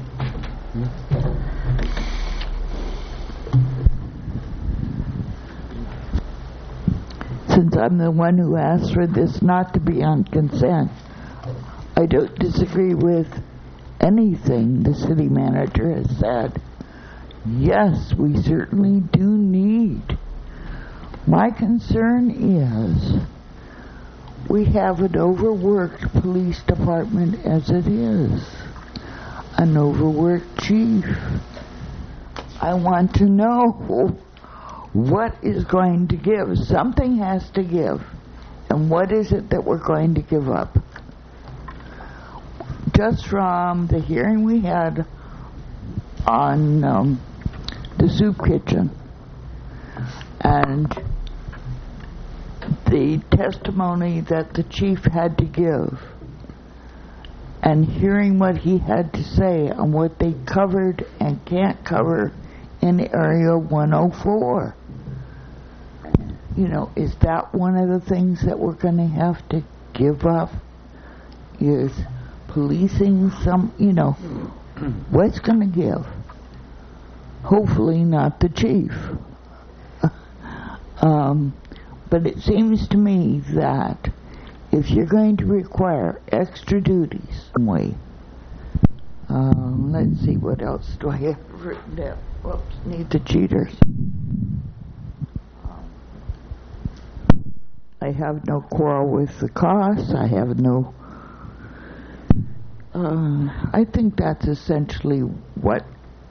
Since I'm the one who asked for this not to be on consent, I don't disagree with anything the city manager has said. Yes, we certainly do need. My concern is we have an overworked police department as it is, an overworked chief. I want to know what is going to give. Something has to give. And what is it that we're going to give up? Just from the hearing we had on um, the soup kitchen and the testimony that the chief had to give, and hearing what he had to say on what they covered and can't cover in Area one oh four. You know, is that one of the things that we're going to have to give up? Is policing some, you know, what's going to give? Hopefully not the chief. um, but it seems to me that if you're going to require extra duties, some way. Um, let's see, what else do I have written down? Whoops, need the cheaters. I have no quarrel with the costs. I have no... Uh, I think that's essentially what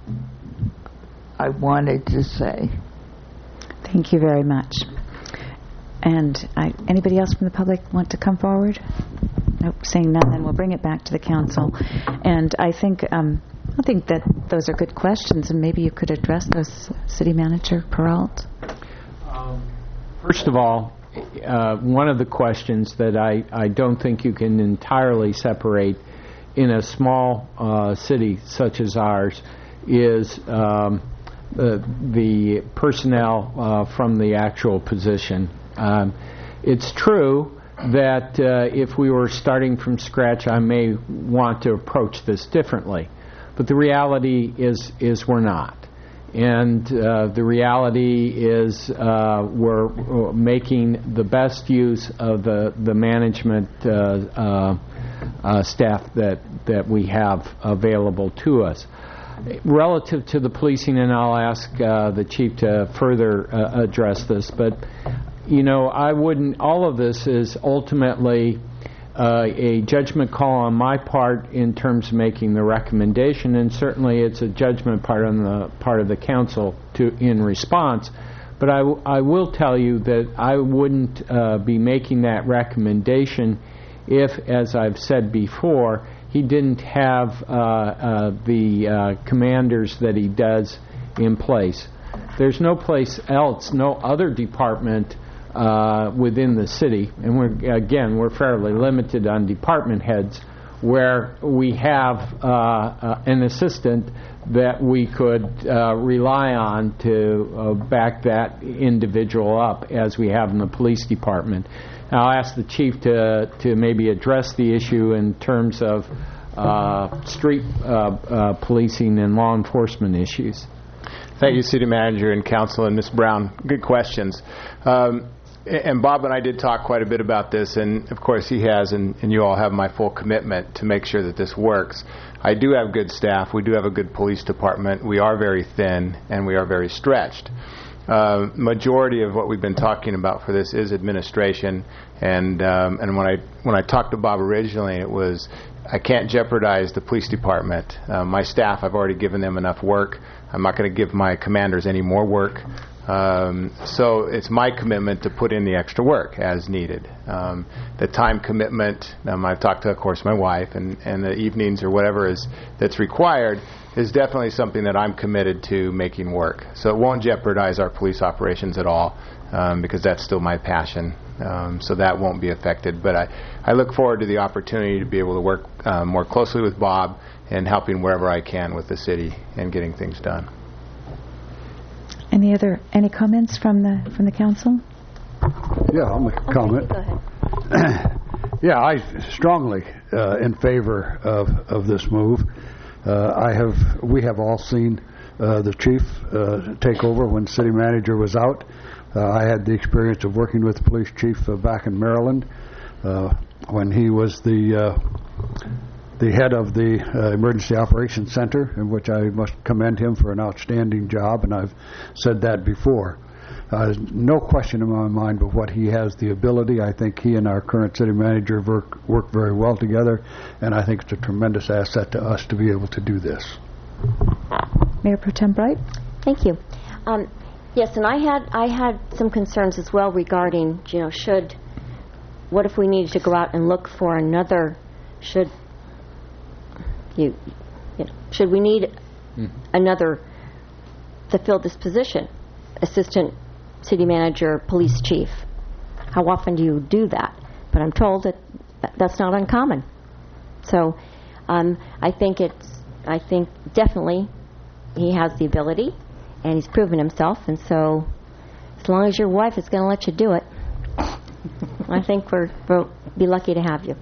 I wanted to say. Thank you very much. And I, anybody else from the public want to come forward? Nope, saying none, then we'll bring it back to the council. And I think um, I think that those are good questions, and maybe you could address those, City Manager Peralt. Um, first of all, uh, one of the questions that I, I don't think you can entirely separate in a small uh, city such as ours is um, the, the personnel uh, from the actual position. Um, it's true that uh, if we were starting from scratch, I may want to approach this differently. But the reality is is we're not. And uh, the reality is uh, we're, we're making the best use of the, the management uh, uh, uh, staff that, that we have available to us. Relative to the policing, and I'll ask uh, the chief to further uh, address this, but you know, I wouldn't, all of this is ultimately uh, a judgment call on my part in terms of making the recommendation, and certainly it's a judgment part on the part of the council to in response. But I, w I will tell you that I wouldn't uh, be making that recommendation if, as I've said before, he didn't have uh, uh, the uh, commanders that he does in place. There's no place else, no other department uh, within the city, and we're, again, we're fairly limited on department heads, where we have uh, uh, an assistant that we could uh, rely on to uh, back that individual up, as we have in the police department. Now, I'll ask the chief to, to maybe address the issue in terms of uh, street uh, uh, policing and law enforcement issues. Thank you, City Manager and Council and Miz Brown. Good questions. Um, and Bob and I did talk quite a bit about this, and of course he has, and, and you all have my full commitment to make sure that this works. I do have good staff. We do have a good police department. We are very thin, and we are very stretched. Uh, majority of what we've been talking about for this is administration, and um, and when I when I talked to Bob originally, it was I can't jeopardize the police department. Uh, my staff, I've already given them enough work. I'm not going to give my commanders any more work. Um, so it's my commitment to put in the extra work as needed. Um, the time commitment, um, I've talked to, of course, my wife, and, and the evenings or whatever is that's required is definitely something that I'm committed to making work. So it won't jeopardize our police operations at all, um, because that's still my passion. Um, so that won't be affected. But I, I look forward to the opportunity to be able to work um, more closely with Bob and helping wherever I can with the city and getting things done. Any other any comments from the from the council? Yeah, I'll make a Okay, comment. go ahead. Yeah, I strongly uh, in favor of of this move. Uh, I have we have all seen uh, the chief uh, take over when city manager was out. Uh, I had the experience of working with the police chief uh, back in Maryland uh, when he was the uh, the head of the uh, Emergency Operations Center, in which I must commend him for an outstanding job, and I've said that before. Uh, no question in my mind but what he has the ability. I think he and our current city manager work, work very well together, and I think it's a tremendous asset to us to be able to do this. Mayor Pro Tem Bright? Thank you. Um, yes, and I had I had some concerns as well regarding, you know, should, what if we needed to go out and look for another, should, you, you know, should we need mm-hmm. another to fill this position, assistant city manager, police chief? How often do you do that? But I'm told that that's not uncommon. So um, I think it's, I think definitely he has the ability, and he's proven himself, and so as long as your wife is going to let you do it, I think we're, we'll be lucky to have you.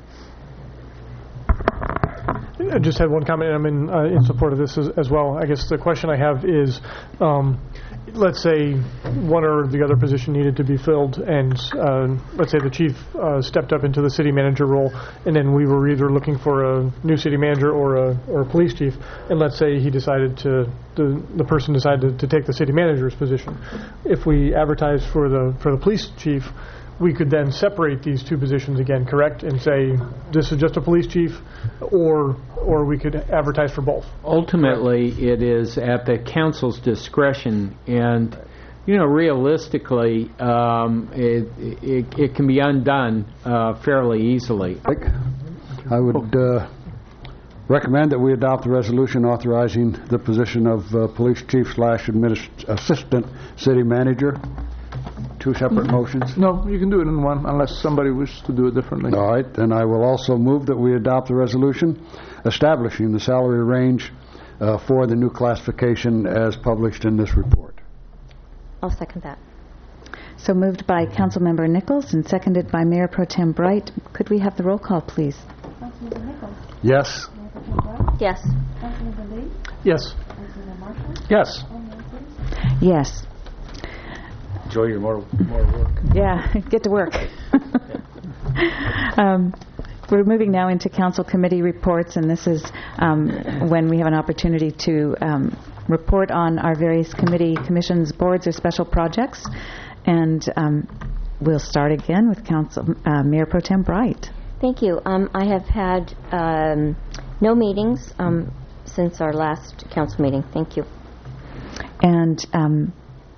I just had one comment, and I'm in, uh, in support of this as, as well. I guess the question I have is, um, let's say one or the other position needed to be filled, and uh, let's say the chief uh, stepped up into the city manager role, and then we were either looking for a new city manager or a or a police chief, and let's say he decided to, the, the person decided to, to take the city manager's position. If we advertised for the for the police chief, we could then separate these two positions again, correct? And say, this is just a police chief, or or we could advertise for both. Ultimately, it is at the council's discretion, and, you know, realistically, um, it, it, it can be undone uh, fairly easily. I would uh, recommend that we adopt the resolution authorizing the position of uh, police chief slash administ- assistant city manager. Two separate mm-hmm. motions? No, you can do it in one, unless somebody wishes to do it differently. All right, then I will also move that we adopt the resolution establishing the salary range uh, for the new classification as published in this report. I'll second that. So moved by Councilmember Nichols and seconded by Mayor Pro Tem Bright. Could we have the roll call, please? Councilmember Nichols? Yes. Mayor Pro Tem Bright? Yes. Councilmember Lee? Yes. Councilmember Marshall? Yes. And Mayor Cruz? Yes. Enjoy your more more work. Yeah, get to work. um, we're moving now into council committee reports, and this is um, when we have an opportunity to um, report on our various committee, commissions, boards, or special projects. And um, we'll start again with Council uh, Mayor Pro Tem Bright. Thank you. Um, I have had um, no meetings um, since our last council meeting. Thank you. And um,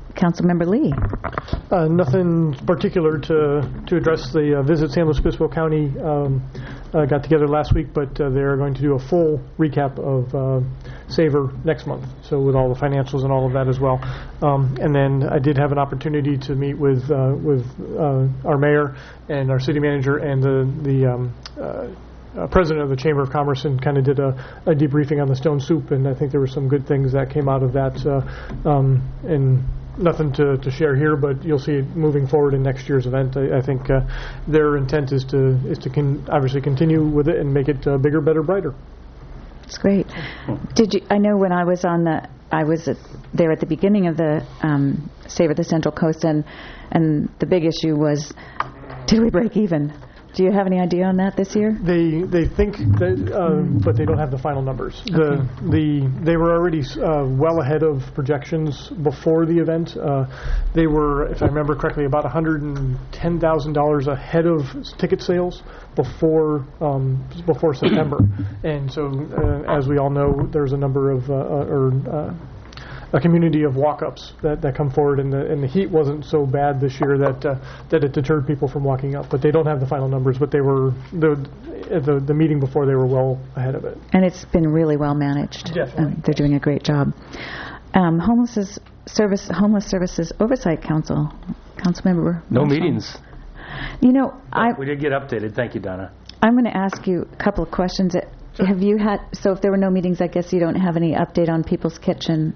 Councilmember Lee. Uh, nothing particular to to address the uh, Visit San Luis Obispo County um, uh, got together last week, but uh, they're going to do a full recap of uh, Savor next month, so with all the financials and all of that as well. Um, and then I did have an opportunity to meet with uh, with uh, our mayor and our city manager and the the um, uh, Uh, president of the Chamber of Commerce, and kind of did a, a debriefing on the Stone Soup, and I think there were some good things that came out of that. Uh, um, and nothing to, to share here, but you'll see it moving forward in next year's event. I, I think uh, their intent is to is to con- obviously continue with it and make it uh, bigger, better, brighter. That's great. Did you? I know when I was on the, I was at, there at the beginning of the um, Savor the Central Coast, and and the big issue was, did we break even? Do you have any idea on that this year? They they think that, uh, but they don't have the final numbers. The Okay. the they were already uh, well ahead of projections before the event. Uh, they were, if I remember correctly, about one hundred ten thousand dollars ahead of ticket sales before um, before September. And so, uh, as we all know, there's a number of uh, uh, or uh, a community of walk-ups that, that come forward, and the and the heat wasn't so bad this year that uh, that it deterred people from walking up. But they don't have the final numbers. But they were the at the the meeting before, they were well ahead of it. And it's been really well managed. Definitely. Um, they're doing a great job. Um, homeless service Homeless Services Oversight Council, Councilmember. No Marshall. meetings. You know, I We did get updated. Thank you, Donna. I'm going to ask you a couple of questions. Have you had? So if there were no meetings, I guess you don't have any update on People's Kitchen.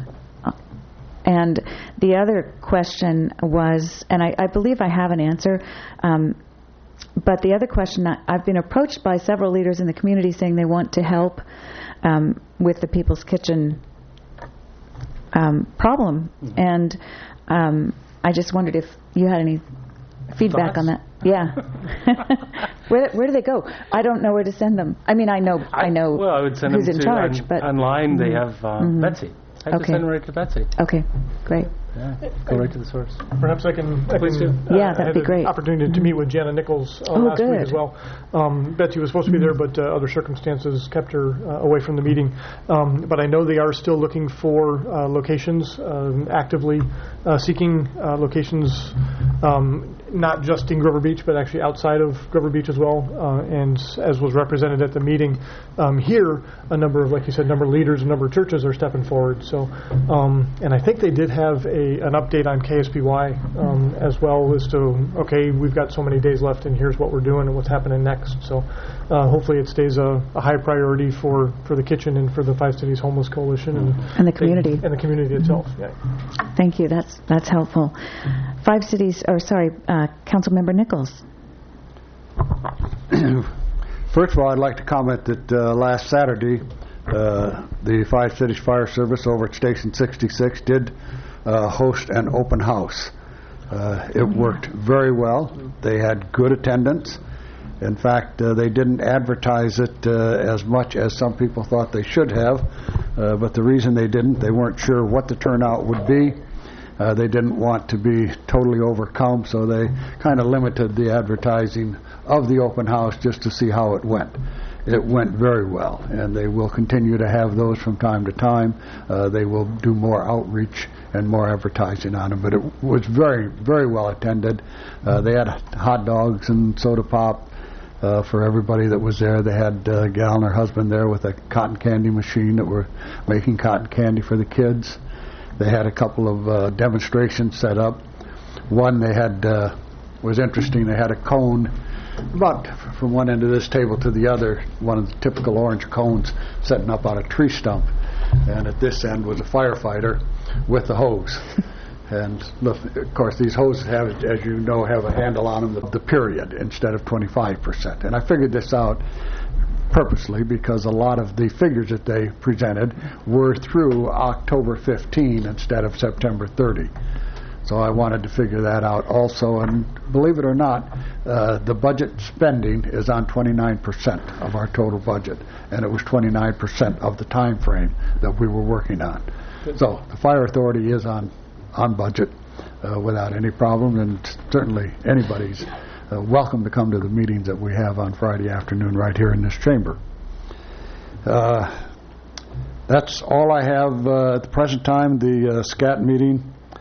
And the other question was, and I, I believe I have an answer, um, but the other question, I, I've been approached by several leaders in the community saying they want to help um, with the People's Kitchen um, problem. Mm-hmm. And um, I just wondered if you had any feedback Thoughts? on that. Yeah. where, where do they go? I don't know where to send them. I mean, I know I, know Well, I would send who's them in to charge, on, but online. They Mhm. have uh, Mhm. Betsy. I have to Okay. send them right to Betsy. Okay, great. Yeah, go right to the source. Perhaps I can. I Please can, do. Yeah, I that'd had be the great. Opportunity to meet with Jana Nichols uh, Oh, last week good. as well. Um, Betsy was supposed to be there, but uh, other circumstances kept her uh, away from the meeting. Um, but I know they are still looking for uh, locations, um, actively uh, seeking uh, locations, um, not just in Grover Beach, but actually outside of Grover Beach as well. Uh, and as was represented at the meeting um, here, a number of, like you said, number of leaders, a number of churches are stepping forward. So, um, and I think they did have a an update on K S B Y um, as well as to, okay, we've got so many days left and here's what we're doing and what's happening next. So uh, hopefully it stays a, a high priority for, for the kitchen and for the Five Cities Homeless Coalition. And, And the community. And the community itself, yeah. Thank you. That's that's helpful. Five Cities, or sorry, uh, Councilmember Nichols. First of all, I'd like to comment that uh, last Saturday, uh, the Five Cities Fire Service over at Station sixty-six did uh, host an open house. Uh, it worked very well. They had good attendance. In fact, uh, they didn't advertise it uh, as much as some people thought they should have, uh, but the reason they didn't, they weren't sure what the turnout would be. Uh, they didn't want to be totally overcome, so they kind of limited the advertising of the open house just to see how it went. It went very well, and they will continue to have those from time to time. Uh, they will do more outreach and more advertising on them, but it was very, very well attended. Uh, they had hot dogs and soda pop uh, for everybody that was there. They had uh, a gal and her husband there with a cotton candy machine that were making cotton candy for the kids. They had a couple of uh, demonstrations set up. One they had uh, was interesting. They had a cone about from one end of this table to the other, one of the typical orange cones setting up on a tree stump. And at this end was a firefighter with the hose. And look, of course, these hoses have, as you know, have a handle on them, the, the period, instead of twenty-five percent. And I figured this out purposely because a lot of the figures that they presented were through October fifteenth instead of September thirtieth. So I wanted to figure that out also. And believe it or not, uh, the budget spending is on twenty-nine percent of our total budget, and it was twenty-nine percent of the time frame that we were working on. So the fire authority is on on budget uh, without any problem, and certainly anybody's uh, welcome to come to the meetings that we have on Friday afternoon right here in this chamber. Uh, that's all I have uh, at the present time. The uh, SCAT meeting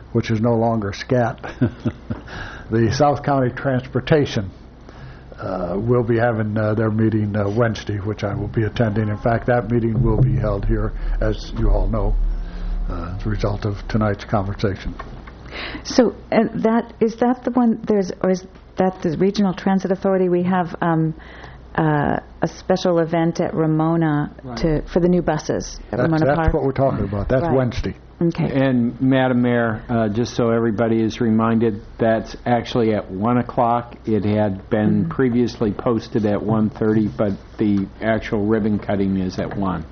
which is no longer SCAT. The South County Transportation uh, will be having uh, their meeting uh, Wednesday, which I will be attending. In fact, that meeting will be held here, as you all know, uh, as a result of tonight's conversation. So, and that is that the one? There's or is that the Regional Transit Authority? We have um, uh, a special event at Ramona Right. to for the new buses at That's, Ramona that's Park. what we're talking about. That's Right. Wednesday. Okay. And Madam Mayor, uh, just so everybody is reminded, that's actually at one o'clock. It had been Mm-hmm. previously posted at one thirty, but the actual ribbon cutting is at one.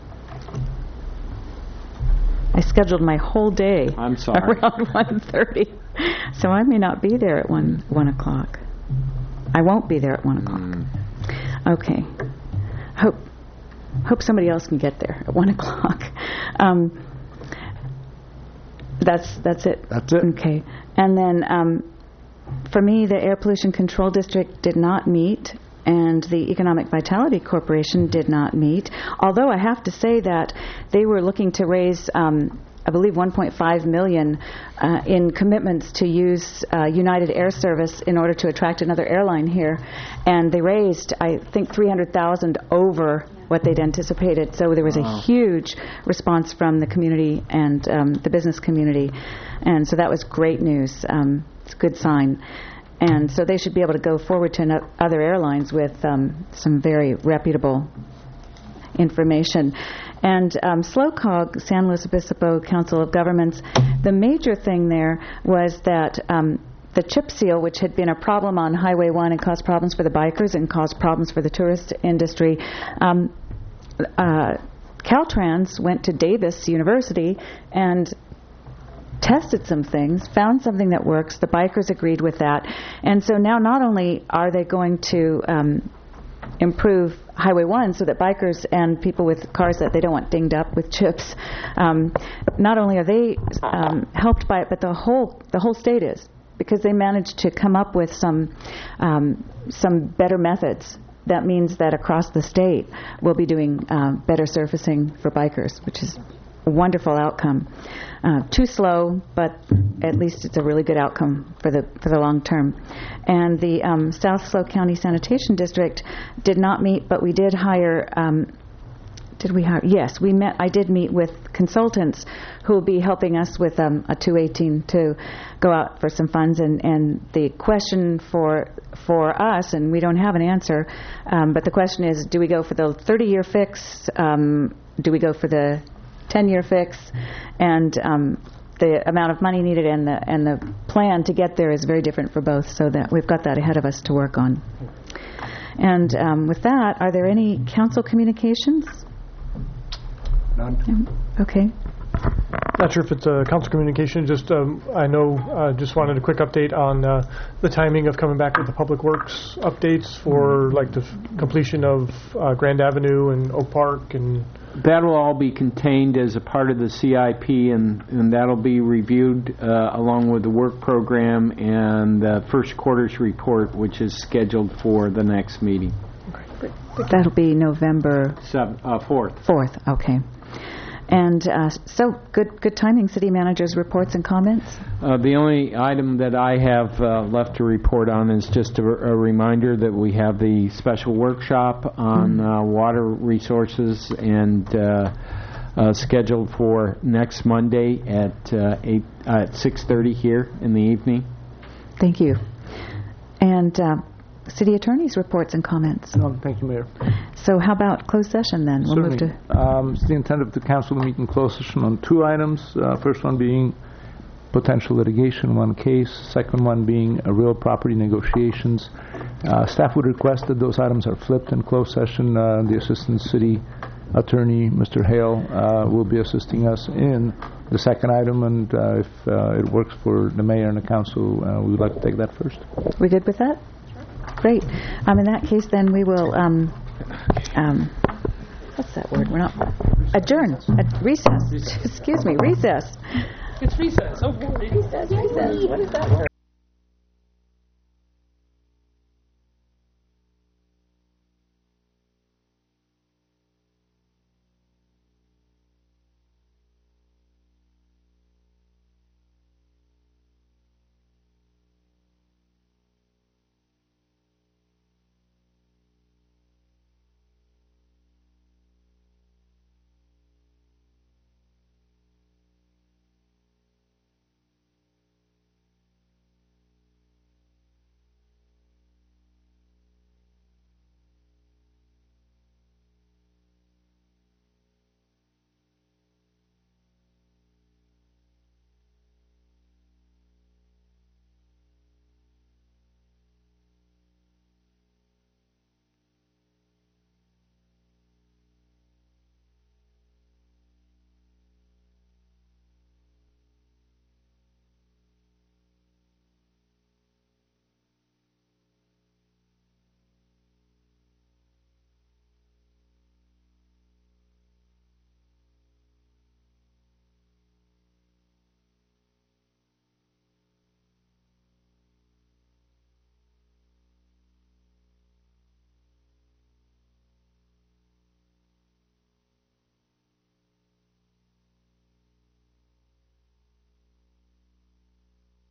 I scheduled my whole day I'm sorry. around one thirty, so I may not be there at one one o'clock. I won't be there at one o'clock. Mm. Okay. Hope hope somebody else can get there at one o'clock. Um, that's that's it. That's it. Okay. And then um, for me, the Air Pollution Control District did not meet, and the Economic Vitality Corporation did not meet. Although I have to say that they were looking to raise, um, I believe, one point five million dollars uh, in commitments to use uh, United Air Service in order to attract another airline here, and they raised, I think, three hundred thousand dollars over what they'd anticipated. So there was Wow. a huge response from the community and um, the business community, and so that was great news. Um, it's a good sign. And so they should be able to go forward to no- other airlines with um, some very reputable information. And um, SLOCOG, San Luis Obispo Council of Governments, the major thing there was that um, the chip seal, which had been a problem on Highway one and caused problems for the bikers and caused problems for the tourist industry, um, uh, Caltrans went to Davis University and tested some things, found something that works. The bikers agreed with that. And so now not only are they going to um, improve Highway one so that bikers and people with cars that they don't want dinged up with chips, um, not only are they um, helped by it, but the whole the whole state is, because they managed to come up with some um, some better methods. That means that across the state we'll be doing uh, better surfacing for bikers, which is a wonderful outcome. Uh, too slow, but at least it's a really good outcome for the for the long term. And the um, South Slow County Sanitation District did not meet, but we did hire. Um, did we hire? Yes, we met. I did meet with consultants who will be helping us with um, a two eighteen to go out for some funds. And, and the question for for us, and we don't have an answer, um, but the question is: do we go for the thirty-year fix? Um, do we go for the ten-year fix? And um, the amount of money needed and the and the plan to get there is very different for both, so that we've got that ahead of us to work on. And um, with that, are there any council communications? None. Okay. Not sure if it's a council communication. Just um, I know. Uh, just wanted a quick update on uh, the timing of coming back with the public works updates for like the f- completion of uh, Grand Avenue and Oak Park, and That will all be contained as a part of the C I P, and, and that'll be reviewed uh, along with the work program and the first quarter's report, which is scheduled for the next meeting. That'll be November Seven, uh, fourth. fourth. Okay. And uh, so, good good timing, city managers' reports and comments? Uh, the only item that I have uh, left to report on is just a, a reminder that we have the special workshop on mm-hmm. uh, water resources, and uh, uh, scheduled for next Monday at uh, eight uh, at six thirty here in the evening. Thank you. And uh, city attorney's reports and comments. No, thank you, Mayor. So how about closed session then? We'll Certainly. move to. Um, it's the intent of the council to meet in closed session on two items. Uh, first one being potential litigation, one case. Second one being uh, real property negotiations. Uh, staff would request that those items are flipped in closed session. Uh, the assistant city attorney, Mister Hale, uh, will be assisting us in the second item, and uh, if uh, it works for the mayor and the council, uh, we would like to take that first. We good with that? Great. Um, in that case, then we will. Um, um, what's that word? We're not adjourn. Ad- recess. Excuse me. Recess. It's recess. Oh, boy. Recess. Recess. What is that word?